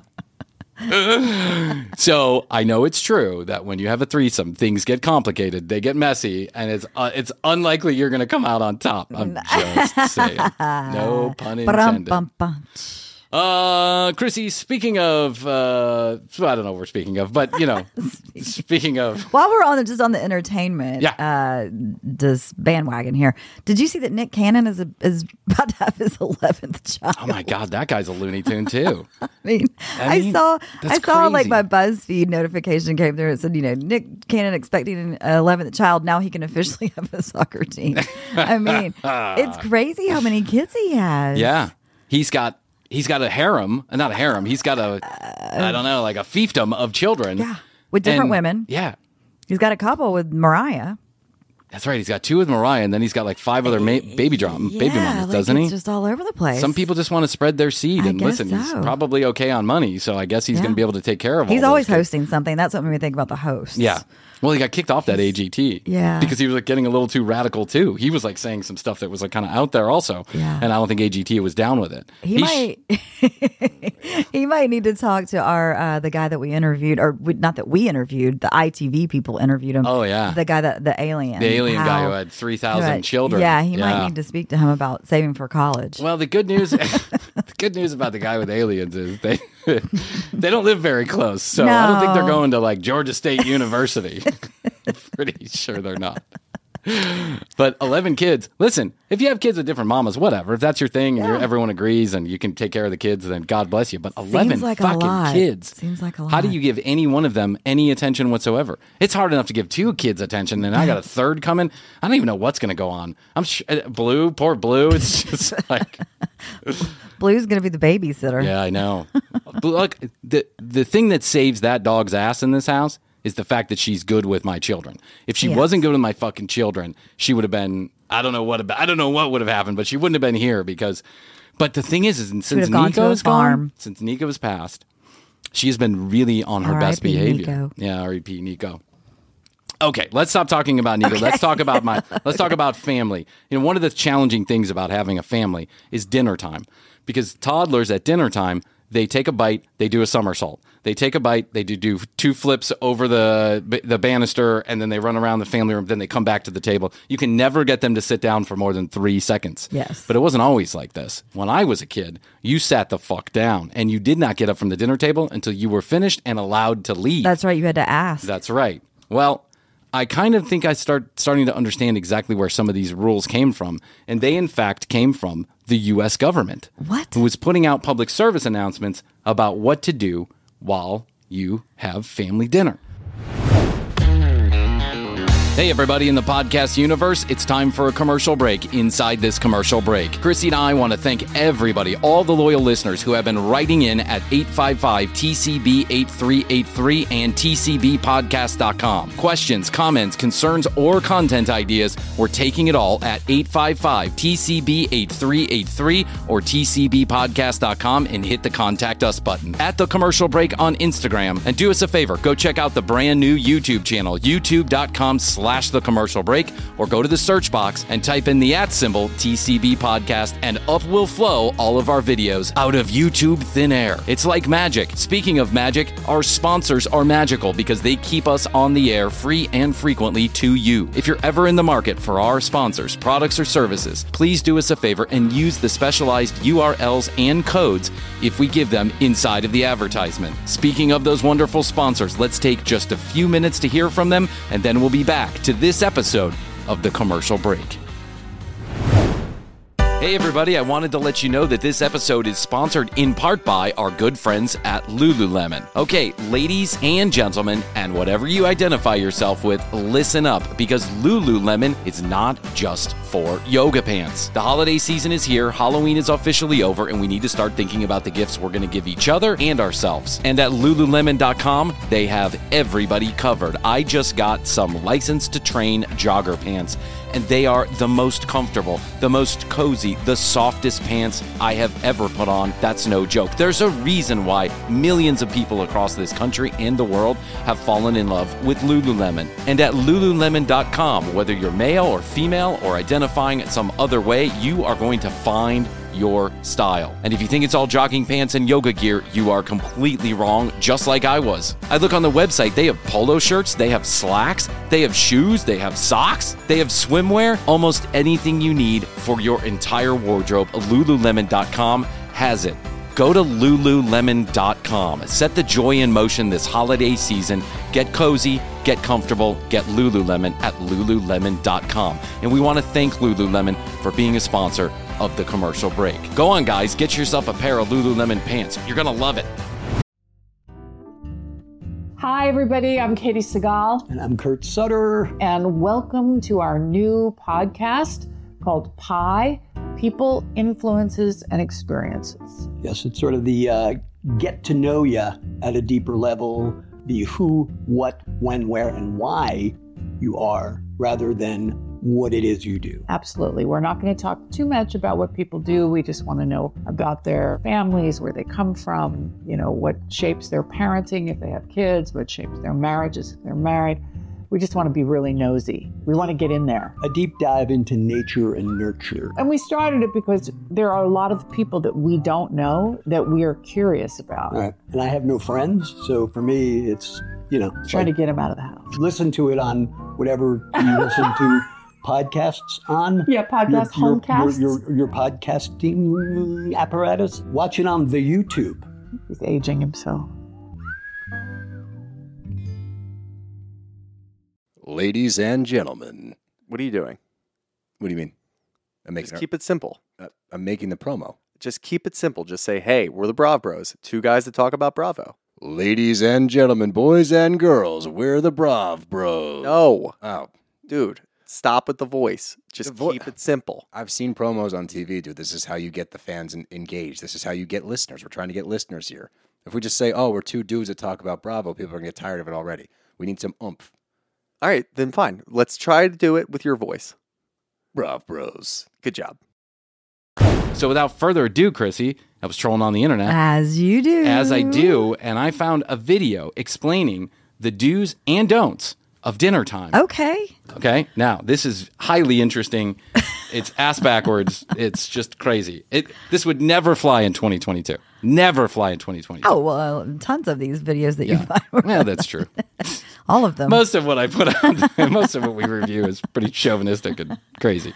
So I know it's true that when you have a threesome, things get complicated, they get messy, and it's uh, it's unlikely you're going to come out on top. I'm just saying, no pun intended. Ba-dum-bum-bum. Uh, Chrissy, speaking of, uh, I don't know what we're speaking of, but you know, speaking of, While we're on the, just on the entertainment, Yeah. uh, this bandwagon here. Did you see that Nick Cannon is a, is about to have his eleventh child? oh my God, that guy's a Looney Tune too. I mean, I I, mean, saw that's I saw like crazy. my BuzzFeed notification came through. It said, you know, Nick Cannon expecting an eleventh child. Now he can officially have a soccer team. I mean, it's crazy how many kids he has. Yeah, he's got he's got a harem, uh, not a harem. He's got a, I don't know, like a fiefdom of children. Yeah, with different And- women. Yeah, He's got a couple with Mariah. that's right. He's got two with Mariah, and then he's got like five other ma- baby drum, baby Yeah, mamas, like doesn't it's he? just all over the place. Some people just want to spread their seed, I and guess listen, he's so. probably okay on money, so I guess he's Yeah. going to be able to take care of all He's those always kids. hosting something. That's what made me think about the hosts. Yeah. Well, he got kicked off that A G T. Yeah. Because he was like getting a little too radical too. He was like saying some stuff that was like kind of out there also. Yeah. And I don't think A G T was down with it. He, sh- might he might need to talk to our uh, the guy that we interviewed, or we, not that we interviewed, the I T V people interviewed him. Oh, yeah. the guy that the alien, the alien guy How- who had three who thousand had- children. Yeah, he might need to speak to him about saving for college. Well, the good news, the good news about the guy with aliens is they they don't live very close. So I don't think they're No. going to like Georgia State University. I'm pretty sure they're not. But eleven kids. Listen, if you have kids with different mamas, whatever. If that's your thing and you're, everyone agrees and you can take care of the kids, then God bless you. But eleven like a fucking lot. kids. Seems like a How do lot. you give any one of them any attention whatsoever? It's hard enough to give two kids attention, and I got a third coming. I don't even know what's going to go on. I'm sh- Blue, poor Blue. It's just like... Blue's going to be the babysitter. Yeah, I know. But look, the the thing that saves that dog's ass in this house is the fact that she's good with my children. If she Yes. wasn't good with my fucking children, she would have been. I don't know what. About, I don't know what would have happened, but she wouldn't have been here because. But the thing is, is since have gone to Nico a is gone, farm. since Nico has passed, she has been really on her best R I P behavior. Nico. Yeah, R I P Nico. Okay, let's stop talking about Nico. Let's talk about my. Let's talk about family. You know, one of the challenging things about having a family is dinner time, because toddlers at dinner time, they take a bite, they do a somersault. They take a bite, they do, do two flips over the the banister, and then they run around the family room. Then they come back to the table. You can never get them to sit down for more than three seconds. Yes. But it wasn't always like this. When I was a kid, you sat the fuck down, and you did not get up from the dinner table until you were finished and allowed to leave. That's right. You had to ask. That's right. Well, I kind of think I start starting to understand exactly where some of these rules came from, and they in fact came from the U S government. What? Who was putting out public service announcements about what to do while you have family dinner. Hey, everybody in the podcast universe, it's time for a commercial break inside this commercial break. Chrissy and I want to thank everybody, all the loyal listeners who have been writing in at eight five five T C B eight three eight three and T C B podcast dot com. Questions, comments, concerns, or content ideas, we're taking it all at eight five five T C B eight three eight three or T C B podcast dot com and hit the contact us button. At the commercial break on Instagram. And do us a favor, go check out the brand new YouTube channel, youtube dot com slash the commercial break, or go to the search box and type in the at symbol T C B podcast, and up will flow all of our videos out of YouTube thin air. It's like magic. Speaking of magic, our sponsors are magical because they keep us on the air free and frequently to you. If you're ever in the market for our sponsors, products, or services, please do us a favor and use the specialized U R Ls and codes if we give them inside of the advertisement. Speaking of those wonderful sponsors, let's take just a few minutes to hear from them, and then we'll be back to this episode of The Commercial Break. Hey everybody, I wanted to let you know that this episode is sponsored in part by our good friends at Lululemon. Okay, ladies and gentlemen, and whatever you identify yourself with, listen up, because Lululemon is not just for yoga pants. The holiday season is here, Halloween is officially over, and we need to start thinking about the gifts we're going to give each other and ourselves. And at Lululemon dot com, they have everybody covered. I just got some License to Train jogger pants, and they are the most comfortable, the most cozy, the softest pants I have ever put on. That's no joke. There's a reason why millions of people across this country and the world have fallen in love with Lululemon. And at Lululemon dot com, whether you're male or female or identifying some other way, you are going to find your style. And if you think it's all jogging pants and yoga gear, you are completely wrong, just like I was. I look on the website, they have polo shirts, they have slacks, they have shoes, they have socks, they have swimwear, almost anything you need for your entire wardrobe. Lululemon dot com has it. Go to Lululemon dot com. Set the joy in motion this holiday season. Get cozy, get comfortable, get Lululemon at Lululemon dot com. And we want to thank Lululemon for being a sponsor of The Commercial Break. Go on, guys, get yourself a pair of Lululemon pants. You're going to love it. Hi, everybody. I'm Katie Segal. And I'm Kurt Sutter. And welcome to our new podcast called Pi, People, Influences, and Experiences. Yes, it's sort of the uh, get to know you at a deeper level, the who, what, when, where, and why you are, rather than what it is you do. Absolutely. We're not going to talk too much about what people do. We just want to know about their families, where they come from, you know, what shapes their parenting if they have kids, what shapes their marriages if they're married. We just want to be really nosy. We want to get in there. A deep dive into nature and nurture. And we started it because there are a lot of people that we don't know that we are curious about. All right. And I have no friends, so for me, it's, you know. Try like, to get them out of the house. Listen to it on whatever you listen to podcasts on. Yeah, podcast, your, homecasts. Your, your, your podcasting apparatus. Watch it on the YouTube. He's aging himself. Ladies and gentlemen, What are you doing? What do you mean? I'm making Just keep it simple. Uh, I'm making the promo. Just keep it simple. Just say, hey, we're the Brav Bros. Two guys that talk about Bravo. Ladies and gentlemen, boys and girls, we're the Brav Bros. No. Oh. Dude, stop with the voice. Just The vo- keep it simple. I've seen promos on T V, dude. This is how you get the fans en- engaged. This is how you get listeners. We're trying to get listeners here. If we just say, oh, we're two dudes that talk about Bravo, people are going to get tired of it already. We need some oomph. All right, then fine. Let's try to do it with your voice. Brav Bros. Good job. So without further ado, Chrissy, I was trolling on the internet. As you do. As I do, and I found a video explaining the do's and don'ts of dinner time. Okay. Okay, now this is highly interesting. It's ass backwards. It's just crazy. It This would never fly in twenty twenty-two. Never fly in twenty twenty-two. Oh, well, tons of these videos that you Yeah. find. Yeah, that's true. All of them. Most of what I put out, most of what we review is pretty chauvinistic and crazy.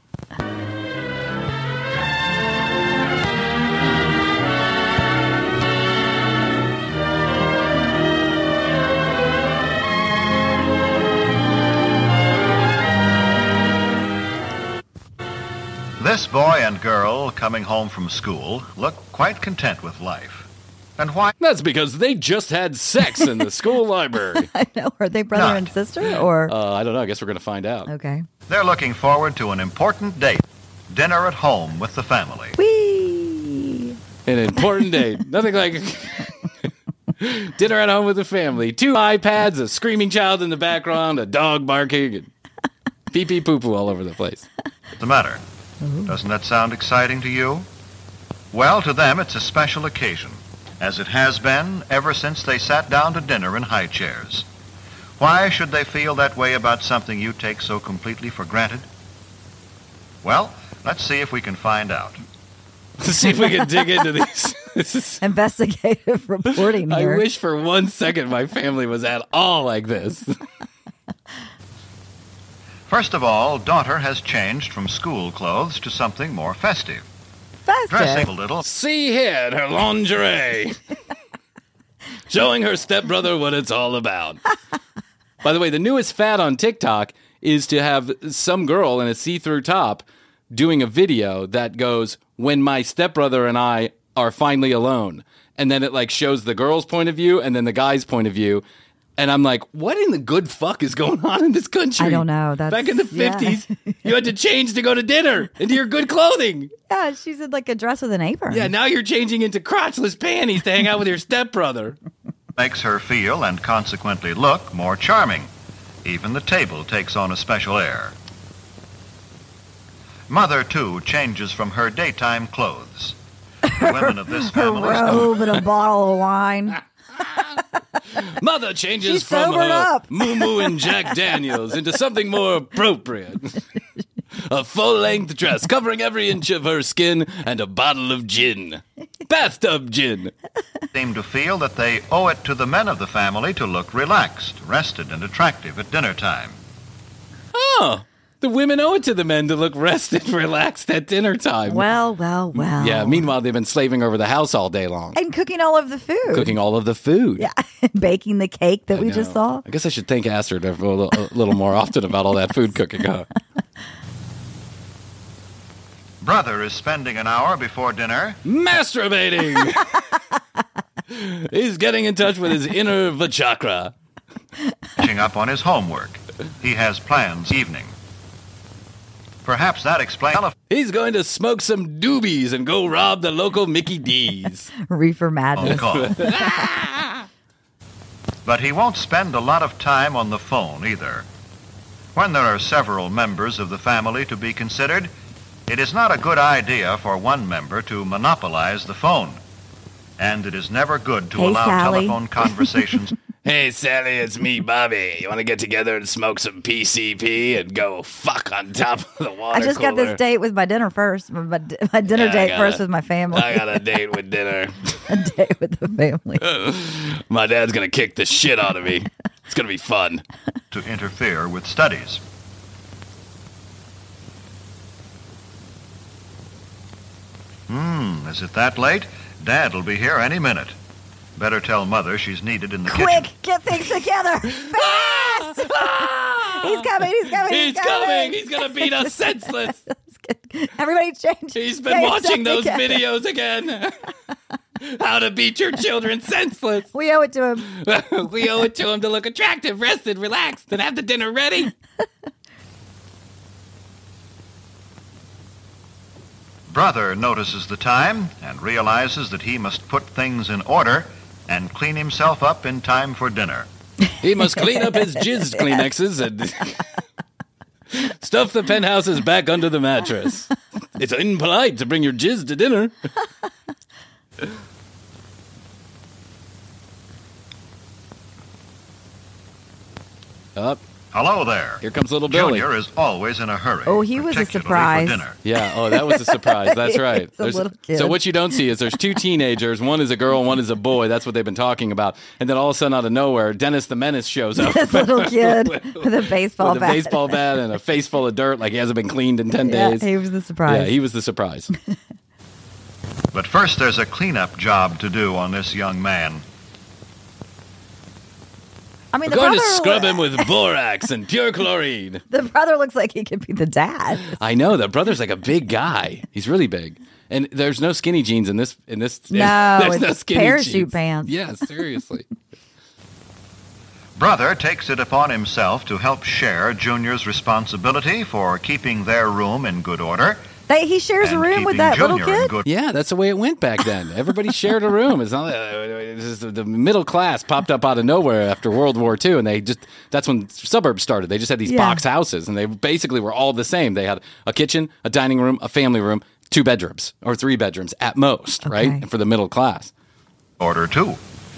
This boy and girl coming home from school look quite content with life. And why? That's because they just had sex in the school library. I know. Are they brother Not. and sister or? Uh, I don't know. I guess we're going to find out. Okay. They're looking forward to an important date. Dinner at home with the family. Whee! An important date. Nothing like dinner at home with the family. Two iPads, a screaming child in the background, a dog barking, and pee pee poo poo all over the place. What's the matter? Doesn't that sound exciting to you? Well, to them it's a special occasion, as it has been ever since they sat down to dinner in high chairs. Why should they feel that way about something you take so completely for granted? Well, let's see if we can find out. Let's see if we can dig into these. This is, Investigative reporting I here. wish for one second my family was at all like this. First of all, daughter has changed from school clothes to something more festive. Festive. Dressing a little. See here in her lingerie. Showing her stepbrother what it's all about. By the way, the newest fad on TikTok is to have some girl in a see-through top doing a video that goes, when my stepbrother and I are finally alone. And then it like shows the girl's point of view and then the guy's point of view. And I'm like, what in the good fuck is going on in this country? I don't know. That's, Back in the fifties, yeah. You had to change to go to dinner into your good clothing. Yeah, she's in like a dress with an apron. Yeah, now you're changing into crotchless panties to hang out with your stepbrother. Makes her feel and consequently look more charming. Even the table takes on a special air. Mother, too, changes from her daytime clothes. The women of this Her family... robe and a bottle of wine. Mother changes She's from sobered her up. Moo Moo and Jack Daniels into something more appropriate. A full-length dress covering every inch of her skin and a bottle of gin. Bathtub gin. seem to feel that they owe it to the men of the family to look relaxed, rested, and attractive at dinner time. Oh, the women owe it to the men to look rested, relaxed at dinner time. Well, well, well. Yeah, meanwhile, they've been slaving over the house all day long. And cooking all of the food. Cooking all of the food. Yeah, baking the cake that I we know. just saw. I guess I should thank Astrid a little, a little more often about all that food cooking, huh? Brother is spending an hour before dinner masturbating. He's getting in touch with his inner vachakra. catching up on his homework. He has plans evening. Perhaps that explains... He's going to smoke some doobies and go rob the local Mickey D's. Reefer madness. But he won't spend a lot of time on the phone either. When there are several members of the family to be considered, it is not a good idea for one member to monopolize the phone. And it is never good to Hey, allow Sally. telephone conversations... Hey, Sally, it's me, Bobby. You want to get together and smoke some P C P and go fuck on top of the water I just got cooler? this date with my dinner first. My, my dinner Yeah, I date got first a- with my family. I got a date with dinner. a date with the family. My dad's going to kick the shit out of me. It's going to be fun. to interfere with studies. Hmm, is it that late? Dad'll be here any minute. Better tell Mother she's needed in the Quick, kitchen. get things together. Fast! He's coming. He's coming. He's coming. He's gonna beat us senseless. Everybody change. He's been change watching those again. videos again. How to beat your children senseless. We owe it to him. We owe it to him to look attractive, rested, relaxed, and have the dinner ready. Brother notices the time and realizes that he must put things in order and clean himself up in time for dinner. He must clean up his jizz Kleenexes and stuff the penthouses back under the mattress. It's impolite to bring your jizz to dinner. Up. Hello there. Here comes little Billy. Junior is always in a hurry. Oh, he was a particularly surprise. for dinner. Yeah, oh, that was a surprise. That's right. He's a There's- little kid. So what you don't see is there's two teenagers. One is a girl, one is a boy. That's what they've been talking about. And then all of a sudden, out of nowhere, Dennis the Menace shows up. This little kid with a baseball with a bat. baseball bat and a face full of dirt like he hasn't been cleaned in ten Yeah, days. he was the surprise. Yeah, he was the surprise. But first, there's a cleanup job to do on this young man. I mean, We're the going to brother, scrub him with borax and pure chlorine. the brother looks like he could be the dad. I know, the brother's like a big guy. He's really big. And there's no skinny jeans in this. In this, No, there's no it's skinny parachute jeans. pants. Yeah, seriously. Brother takes it upon himself to help share Junior's responsibility for keeping their room in good order. They, he shares a and room with keeping that little Junior in kid. good Yeah, that's the way it went back then. Everybody shared a room. It's not uh, it's just the middle class popped up out of nowhere after World War Two, and they just that's when suburbs started. They just had these Yeah. box houses, and they basically were all the same. They had a kitchen, a dining room, a family room, two bedrooms or three bedrooms at most, Okay. right? For the middle class. order, too.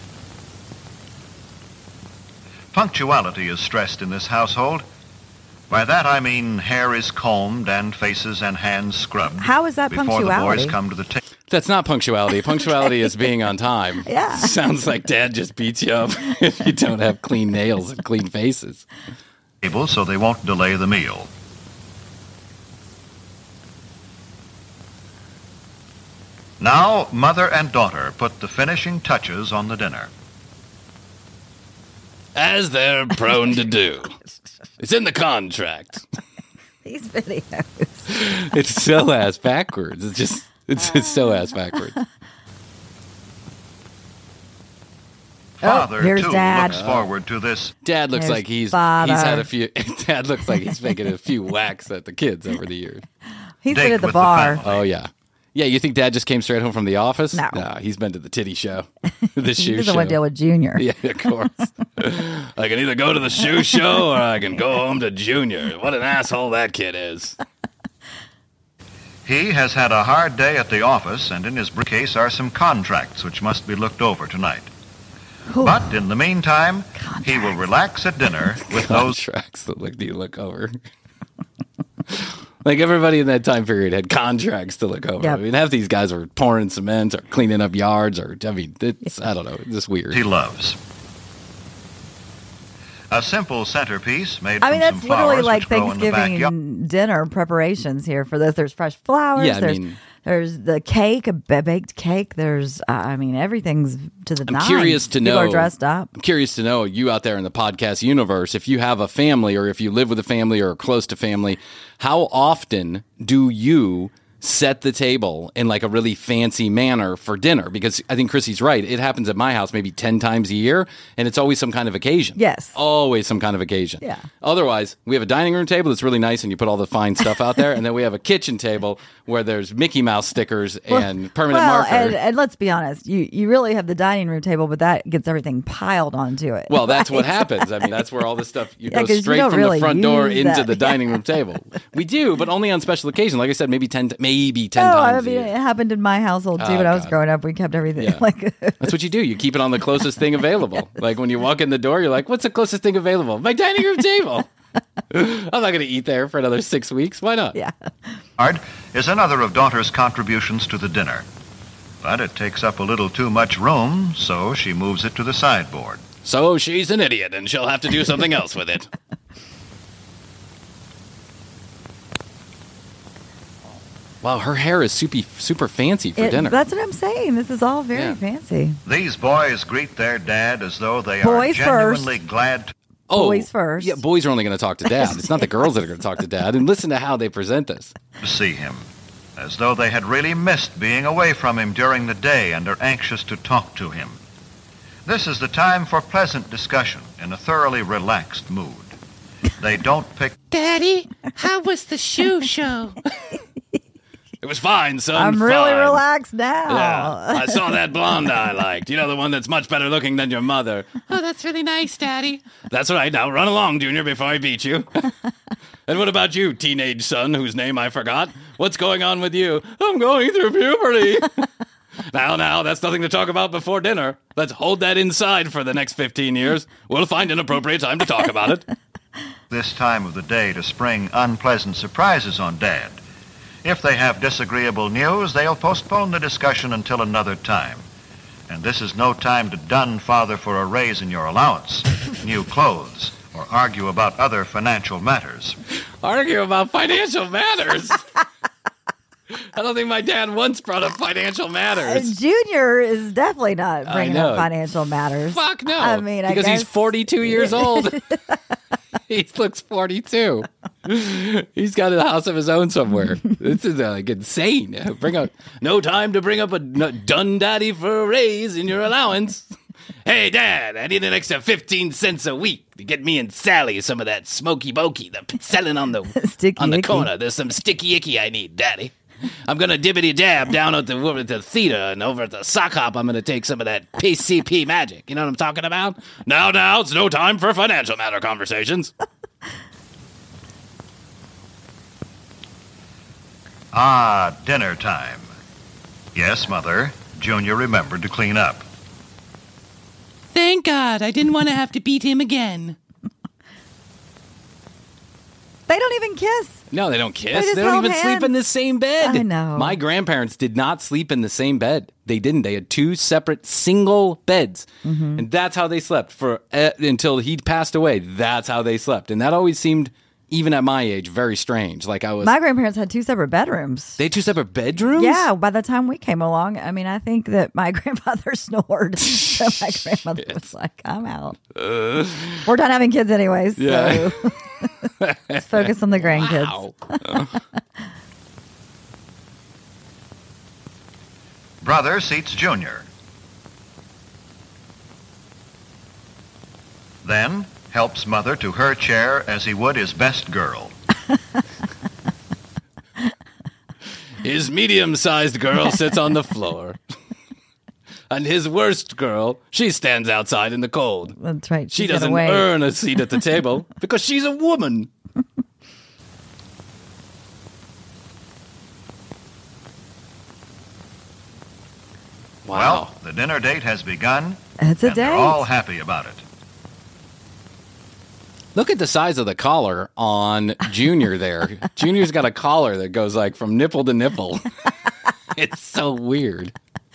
Punctuality is stressed in this household. By that I mean hair is combed and faces and hands scrubbed. How is that before punctuality? the boys come to the table? That's not punctuality. Punctuality is being on time. Yeah. Sounds like Dad just beats you up if you don't have clean nails and clean faces. So they won't delay the meal. Now, mother and daughter put the finishing touches on the dinner. As they're prone to do. It's in the contract. These videos. It's so ass backwards. It's just, it's, it's so ass backwards. Father, here's too, Dad. looks forward to this. Dad looks There's like he's father. he's had a few. Dad looks like he's making a few whacks at the kids over the years. He's Date been at the with the bar. family. Oh yeah, yeah. You think Dad just came straight home from the office? No. Nah, he's been to the titty show, the shoe he doesn't show. want to deal with Junior. Yeah, of course. I can either go to the shoe show or I can go home to Junior. What an asshole that kid is. He has had a hard day at the office, and in his briefcase are some contracts which must be looked over tonight. But in the meantime, he will relax at dinner with those Contracts that look you look over. Like everybody in that time period had contracts to look over. Yep. I mean, half these guys were pouring cement or cleaning up yards, or I mean, it's I don't know, it's just weird. he loves. A simple centerpiece made I mean, from that's some literally flowers like which grow in the backyard. Thanksgiving dinner preparations here for this. There's fresh flowers. Yeah, I there's, mean- there's the cake, a ba- baked cake. There's, uh, I mean, everything's to the I'm nines. curious to People know. are dressed up. I'm curious to know, you out there in the podcast universe, if you have a family or if you live with a family or are close to family, how often do you set the table in like a really fancy manner for dinner? Because I think Chrissy's right. It happens at my house maybe ten times a year, and it's always some kind of occasion. Yes. Always some kind of occasion. Yeah. Otherwise, we have a dining room table that's really nice and you put all the fine stuff out there, and then we have a kitchen table where there's Mickey Mouse stickers and permanent well, marker. and, and let's be honest, you you really have the dining room table, but that gets everything piled onto it. Well, that's what right? happens. I mean, that's where all this stuff, you Yeah, go 'cause you straight don't from really the front door use into that. the dining room table. We do, but only on special occasion. Like I said, maybe ten, maybe ten Oh, times I a mean, year. it happened in my household too. Oh, when I was God. growing up, we kept everything Yeah. like. That's what you do. You keep it on the closest thing available. Like when you walk in the door, you're like, what's the closest thing available? My dining room table. I'm not going to eat there for another six weeks. Why not? Yeah. Yard is another of daughter's contributions to the dinner. But it takes up a little too much room, so she moves it to the sideboard. So she's an idiot and she'll have to do something else with it. Wow, her hair is super, super fancy for It- dinner. That's what I'm saying. This is all very Yeah. fancy. These boys greet their dad as though they Boys are genuinely glad to Oh, boys first. Yeah, boys are only going to talk to dad. It's not the girls that are going to talk to dad. And listen to how they present this. To see him, as though they had really missed being away from him during the day and are anxious to talk to him. This is the time for pleasant discussion in a thoroughly relaxed mood. They don't pick... Daddy, how was the shoe show? It was fine, son. I'm really fine. relaxed now. Yeah, I saw that blonde I liked. You know, the one that's much better looking than your mother. Oh, that's really nice, Daddy. That's right. Now run along, Junior, before I beat you. And what about you, teenage son, whose name I forgot? What's going on with you? I'm going through puberty. Now, now, that's nothing to talk about before dinner. Let's hold that inside for the next fifteen years. We'll find an appropriate time to talk about it. This time of the day to spring unpleasant surprises on Dad. If they have disagreeable news, they'll postpone the discussion until another time. And this is no time to dun Father for a raise in your allowance, new clothes, or argue about other financial matters. Argue about financial matters? I don't think my dad once brought up financial matters. Junior is definitely not I bringing know. up financial matters. Fuck no. I mean, I because guess... he's forty-two years old. He looks forty-two. He's got a house of his own somewhere. This is uh, like insane. Bring up no time to bring up a no, dun daddy for a raise in your allowance. Hey, Dad, I need an extra fifteen cents a week to get me and Sally some of that smoky bokey that's selling on the Sticky on the icky. corner. There's some sticky icky I need, Daddy. I'm going to dibbity dab down at the, over at the theater, and over at the sock hop, I'm going to take some of that P C P magic. You know what I'm talking about? Now, now, it's no time for financial matter conversations. Ah, dinner time. Yes, Mother. Junior remembered to clean up. Thank God. I didn't want to have to beat him again. They don't even kiss. No, they don't kiss. They just They don't hold even sleep in hands. the same bed. I know. My grandparents did not sleep in the same bed. They didn't. They had two separate single beds. Mm-hmm. And that's how they slept for uh, until he passed away. That's how they slept. And that always seemed, even at my age, very strange. Like I was... My grandparents had two separate bedrooms. They had two separate bedrooms? Yeah, by the time we came along, I mean, I think that my grandfather snored. So my grandmother was like, I'm out. Uh, We're done having kids anyways. Yeah. So let's focus on the grandkids. Wow. Brother seats Junior. Then helps Mother to her chair as he would his best girl. His medium-sized girl sits on the floor. And his worst girl, she stands outside in the cold. That's right. She she's gotta doesn't wait. earn a seat at the table because she's a woman. Wow. Well, the dinner date has begun, It's a and they're date. all happy about it. Look at the size of the collar on Junior there. Junior's got a collar that goes like from nipple to nipple. It's so weird.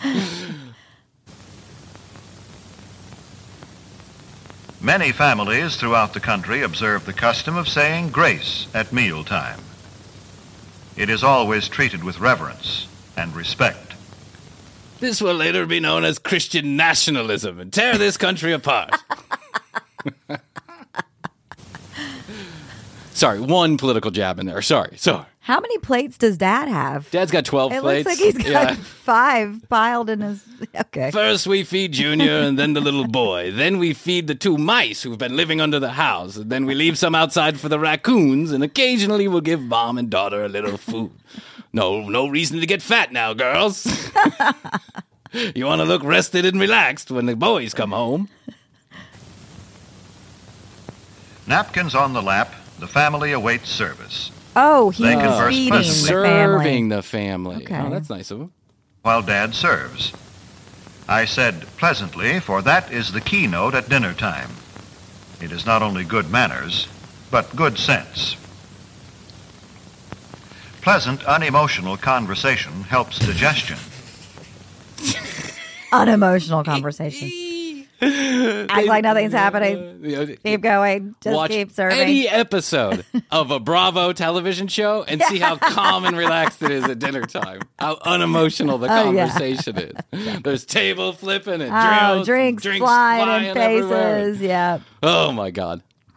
Many families throughout the country observe the custom of saying grace at mealtime. It is always treated with reverence and respect. This will later be known as Christian nationalism and tear this country apart. Sorry, one political jab in there. Sorry, sorry. How many plates does Dad have? Dad's got twelve It plates. looks like he's got Yeah. five piled in his. Okay. First we feed Junior and then the little boy. Then we feed the two mice who've been living under the house. And then we leave some outside for the raccoons. And occasionally we'll give mom and daughter a little food. No, no reason to get fat now, girls. You want to look rested and relaxed when the boys come home. Napkins on the lap, the family awaits service. Oh, he They was converse feeding pleasantly. the family. Serving the family. Okay. Oh, that's nice of him. While Dad serves. I said pleasantly, for that is the keynote at dinner time. It is not only good manners, but good sense. Pleasant, unemotional conversation helps digestion. Unemotional conversation. Act like nothing's happening. Keep going. Just Watch keep serving. any episode of a Bravo television show and see how calm and relaxed it is at dinner time. How unemotional the Oh, yeah. conversation is. There's table flipping and Oh, drills, drinks, drinks flying, flying in everywhere. faces. Yeah. Oh my God.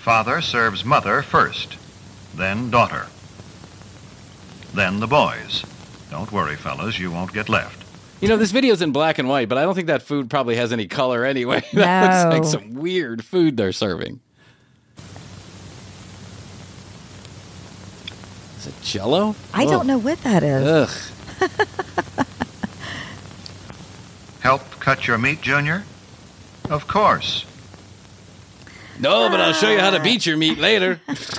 Father serves mother first, then daughter, then the boys. Don't worry, fellas, you won't get left. You know, this video's in black and white, but I don't think that food probably has any color anyway. That No. looks like some weird food they're serving. Is it Jell-O? I don't know what that is. Ugh. Help cut your meat, Junior? Of course. No, but I'll show you how to beat your meat later.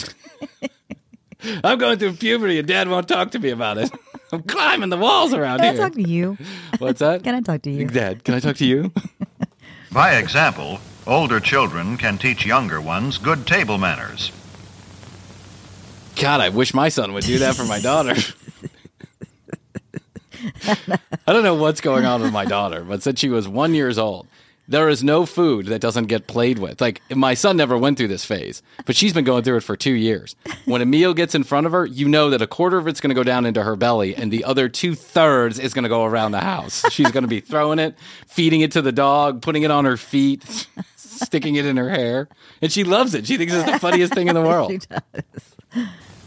I'm going through puberty and Dad won't talk to me about it. I'm climbing the walls around Can I here. talk to you? What's that? Can I talk to you? Dad, can I talk to you? By example, older children can teach younger ones good table manners. God, I wish my son would do that for my daughter. I don't know what's going on with my daughter, but since she was one years old, there is no food that doesn't get played with. Like, my son never went through this phase, but she's been going through it for two years. When a meal gets in front of her, you know that a quarter of it's going to go down into her belly, and the other two-thirds is going to go around the house. She's going to be throwing it, feeding it to the dog, putting it on her feet, sticking it in her hair, and she loves it. She thinks it's the funniest thing in the world. She does.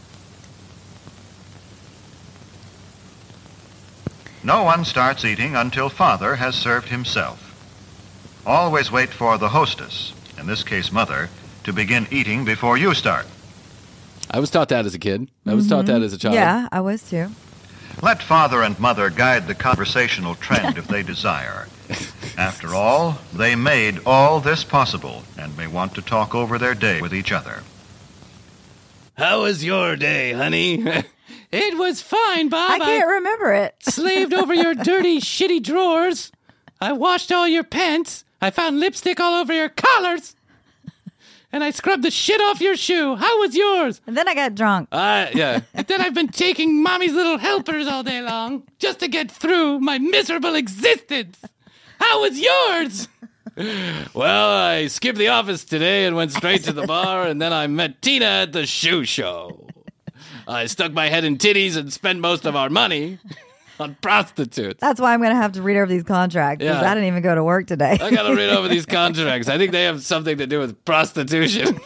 No one starts eating until Father has served himself. Always wait for the hostess, in this case Mother, to begin eating before you start. I was taught that as a kid. I was taught that as a child. Yeah, I was too. Let Father and Mother guide the conversational trend if they desire. After all, they made all this possible and may want to talk over their day with each other. How was your day, honey? It was fine, Bob. I can't remember it. slaved over your dirty, shitty drawers. I washed all your pants. I found lipstick all over your collars. And I scrubbed the shit off your shoe. How was yours? And then I got drunk. Uh, yeah. And then I've been taking mommy's little helpers all day long just to get through my miserable existence. How was yours? Well, I skipped the office today and went straight to the bar, and then I met Tina at the shoe show. I stuck my head in titties and spent most of our money on prostitutes. That's why I'm going to have to read over these contracts because Yeah. I didn't even go to work today. I gotta read over these contracts. I think they have something to do with prostitution.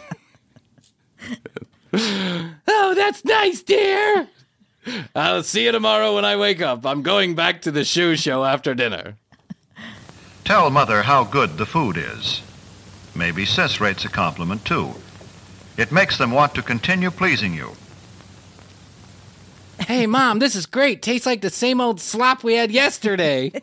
Oh, that's nice, dear. I'll see you tomorrow when I wake up. I'm going back to the shoe show after dinner. Tell Mother how good the food is. Maybe Sis rates a compliment, too. It makes them want to continue pleasing you. Hey, Mom, this is great. Tastes like the same old slop we had yesterday.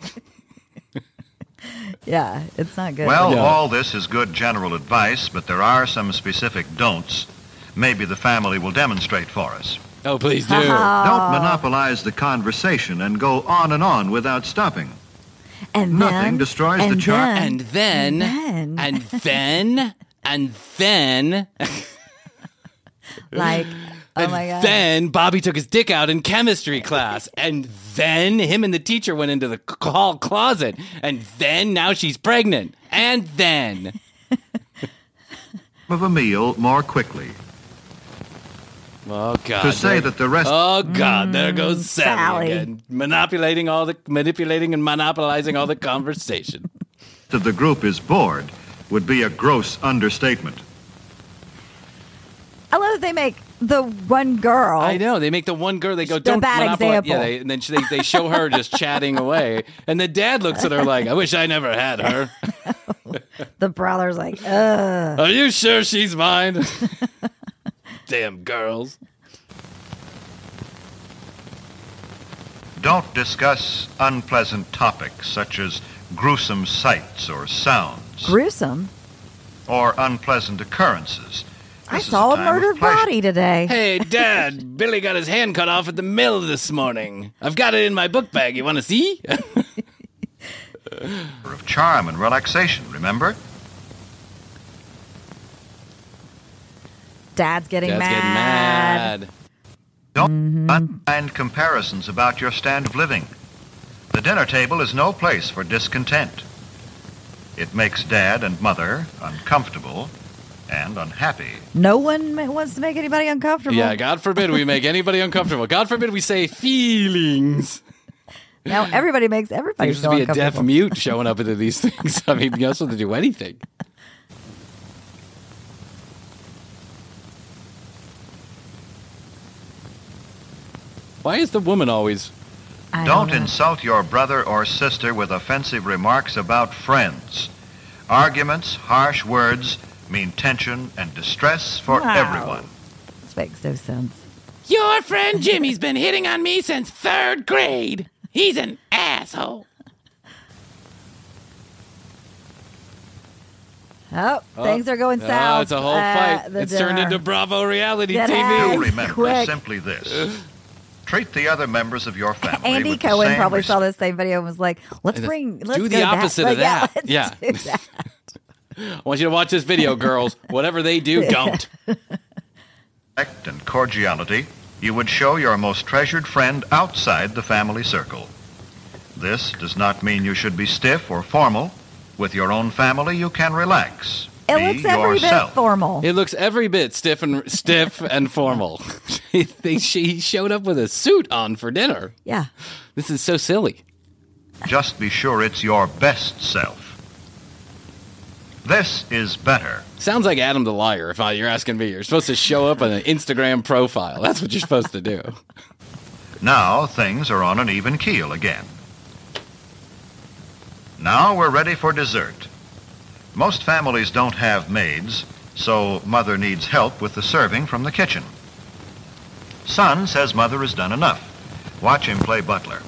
Yeah, it's not good. Well, Yeah. all this is good general advice, but there are some specific don'ts. Maybe the family will demonstrate for us. Oh, please do. Don't monopolize the conversation and go on and on without stopping. and Nothing then, destroys and the charm. then- And then, And then. and then, and then, like, oh and my God. then Bobby took his dick out in chemistry class. And then him and the teacher went into the c- hall closet. And then now she's pregnant. And then. Of a meal more quickly. Oh, God. To say that the rest... Oh, God, there goes Sally, Sally. again. Manipulating all the, manipulating and monopolizing all the conversation. of the group is bored would be a gross understatement. I love that they make the one girl. I know. They make the one girl, they go, The don't bad monopolize. example. Yeah, they, and then she- they, they show her just chatting away. And the dad looks at her like, I wish I never had her. The brother's like, ugh. Are you sure she's mine? Damn girls. Don't discuss unpleasant topics such as gruesome sights or sounds Gruesome. or unpleasant occurrences. I This is saw a time of murdered pleasure. body today. Hey, Dad, Billy got his hand cut off at the mill this morning. I've got it in my book bag. You want to see? Of charm and relaxation, remember? Dad's getting Dad's mad. getting mad. Don't find comparisons about your standard of living. The dinner table is no place for discontent. It makes Dad and Mother uncomfortable and unhappy. No one ma- wants to make anybody uncomfortable. Yeah, God forbid we make anybody uncomfortable. God forbid we say feelings. Now everybody makes everybody There feel should be a deaf uncomfortable. mute showing up into these things. I mean, you're not supposed to do anything. Why is the woman always... I Don't know. insult your brother or sister with offensive remarks about friends. Arguments, harsh words mean tension and distress for Wow. everyone. This makes no sense. Your friend Jimmy's been hitting on me since third grade. He's an asshole. Oh, things are going Oh, south. it's a whole at fight. the It's turned dinner. into Bravo reality It T V. has. Do remember Quick. simply this. Treat the other members of your family Andy with the Cohen same probably respect. saw this same video and was like, "Let's Do bring, let's the go opposite that. of Like, that. Yeah, Yeah. let's do that. I want you to watch this video, girls. Whatever they do, don't. Respect and cordiality you would show your most treasured friend outside the family circle. This does not mean you should be stiff or formal. With your own family, you can relax. It be looks every yourself. bit formal. It looks every bit stiff and stiff and formal. they, she showed up with a suit on for dinner. Yeah. This is so silly. Just be sure it's your best self. This is better. Sounds like Adam the Liar, if I, you're asking me. You're supposed to show up on an Instagram profile. That's what you're supposed to do. Now things are on an even keel again. Now we're ready for dessert. Most families don't have maids, so mother needs help with the serving from the kitchen. Son says mother has done enough. Watch him play butler.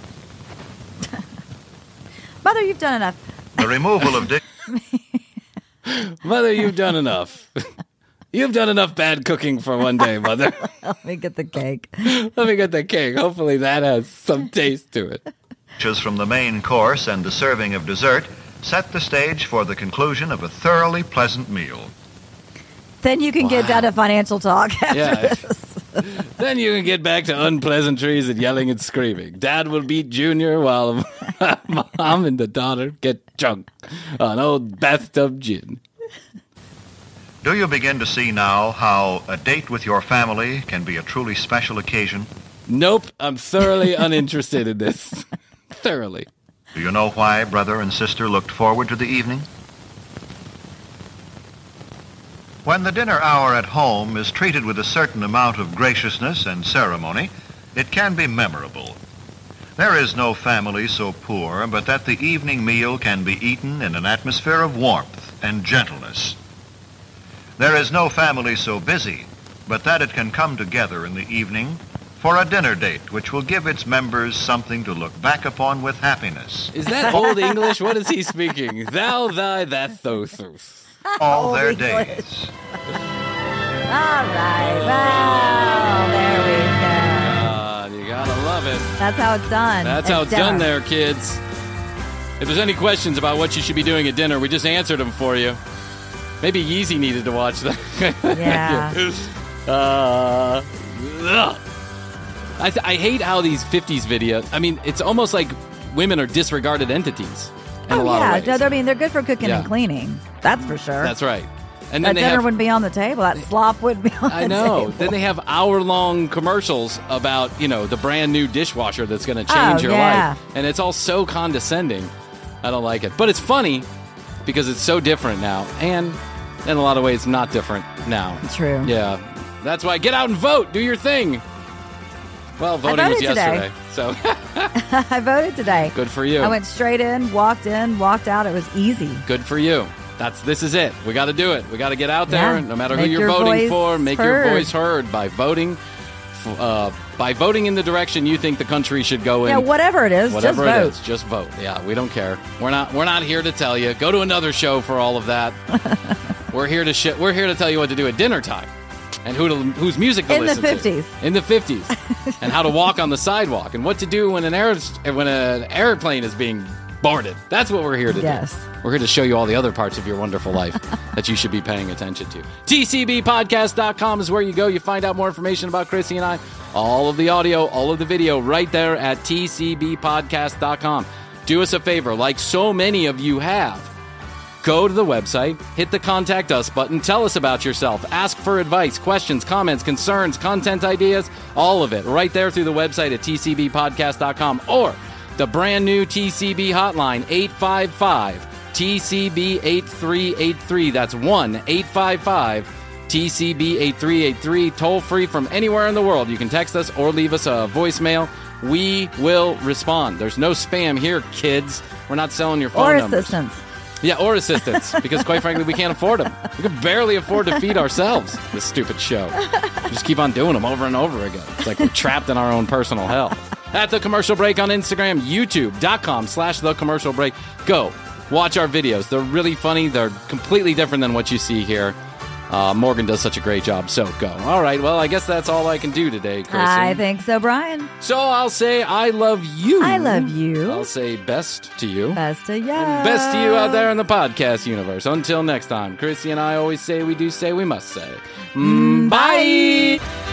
Mother, you've done enough. The removal of dish. Mother, you've done enough. You've done enough bad cooking for one day, Mother. Let me get the cake. Let me get the cake. Hopefully that has some taste to it. Dishes from the main course and the serving of dessert set the stage for the conclusion of a thoroughly pleasant meal. Then you can get down to financial talk after Yeah. this. Then you can get back to unpleasantries and yelling and screaming. Dad will beat Junior while Mom and the daughter get drunk on old bathtub gin. Do you begin to see now how a date with your family can be a truly special occasion? Nope, I'm thoroughly uninterested in this. Thoroughly. Do you know why brother and sister looked forward to the evening? When the dinner hour at home is treated with a certain amount of graciousness and ceremony, it can be memorable. There is no family so poor but that the evening meal can be eaten in an atmosphere of warmth and gentleness. There is no family so busy but that it can come together in the evening for a dinner date which will give its members something to look back upon with happiness. Is that Old English? What is he speaking? Thou, thy, that, thou, thous. All Old their English. days. All right. Well, there we go. God, you gotta love it. That's how it's done. That's how it's dinner. done there, kids. If there's any questions about what you should be doing at dinner, we just answered them for you. Maybe Yeezy needed to watch that. Yeah. uh, ugh. I, th- I hate how these fifties videos, I mean, it's almost like women are disregarded entities in Oh, a lot yeah. of ways. No, I mean, they're good for cooking Yeah. and cleaning. That's for sure. That's right. And That then they dinner have, wouldn't be on the table. That slop wouldn't be on I the know. table. Then they have hour-long commercials about, you know, the brand new dishwasher that's going to change Oh, your yeah. life. And it's all so condescending. I don't like it. But it's funny because it's so different now. And in a lot of ways, not different now. True. Yeah. That's why get out and vote. Do your thing. Well, voting was voted today. yesterday. So I voted today. good for you. I went straight in, walked in, walked out. It was easy. Good for you. That's this is it. We got to do it. We got to get out there, Yeah. no matter who Make you're your voting voice for. Make your heard. voice heard by voting. f- Uh, by voting in the direction you think the country should go in. Yeah, whatever it is, Whatever just it vote. is, just vote. Yeah, we don't care. We're not. We're not here to tell you. Go to another show for all of that. we're here to. Sh- we're here to tell you what to do at dinner time, and who to whose music to In the listen to. fifties. In the fifties, and how to walk on the sidewalk, and what to do when an air when an airplane is being boarded. That's what we're here to Yes. do. We're here to show you all the other parts of your wonderful life that you should be paying attention to. T C B podcast dot com is where you go. You find out more information about Chrissy and I. All of the audio, all of the video right there at T C B podcast dot com. Do us a favor, like so many of you have. Go to the website, hit the Contact Us button, tell us about yourself, ask for advice, questions, comments, concerns, content ideas, all of it right there through the website at T C B podcast dot com or the brand new T C B hotline, eight five five T C B eight three eight three. That's one eight five five T C B eight three eight three, toll free from anywhere in the world. You can text us or leave us a voicemail. We will respond. There's no spam here, kids. We're not selling your phone or numbers. assistance. Yeah, or assistance, because quite frankly, we can't afford them. We can barely afford to feed ourselves this stupid show. We just keep on doing them over and over again. It's like we're trapped in our own personal hell. At The Commercial Break on Instagram, youtube.com slash The Commercial Break. Go. Watch our videos. They're really funny. They're completely different than what you see here. Uh, Morgan does such a great job, so go. All right, well, I guess that's all I can do today, Kristen. I think so, Brian. So I'll say I love you. I love you. I'll say best to you. Best to you. And best to you out there in the podcast universe. Until next time, Chrissy and I always say we do say we must say. Mm, bye.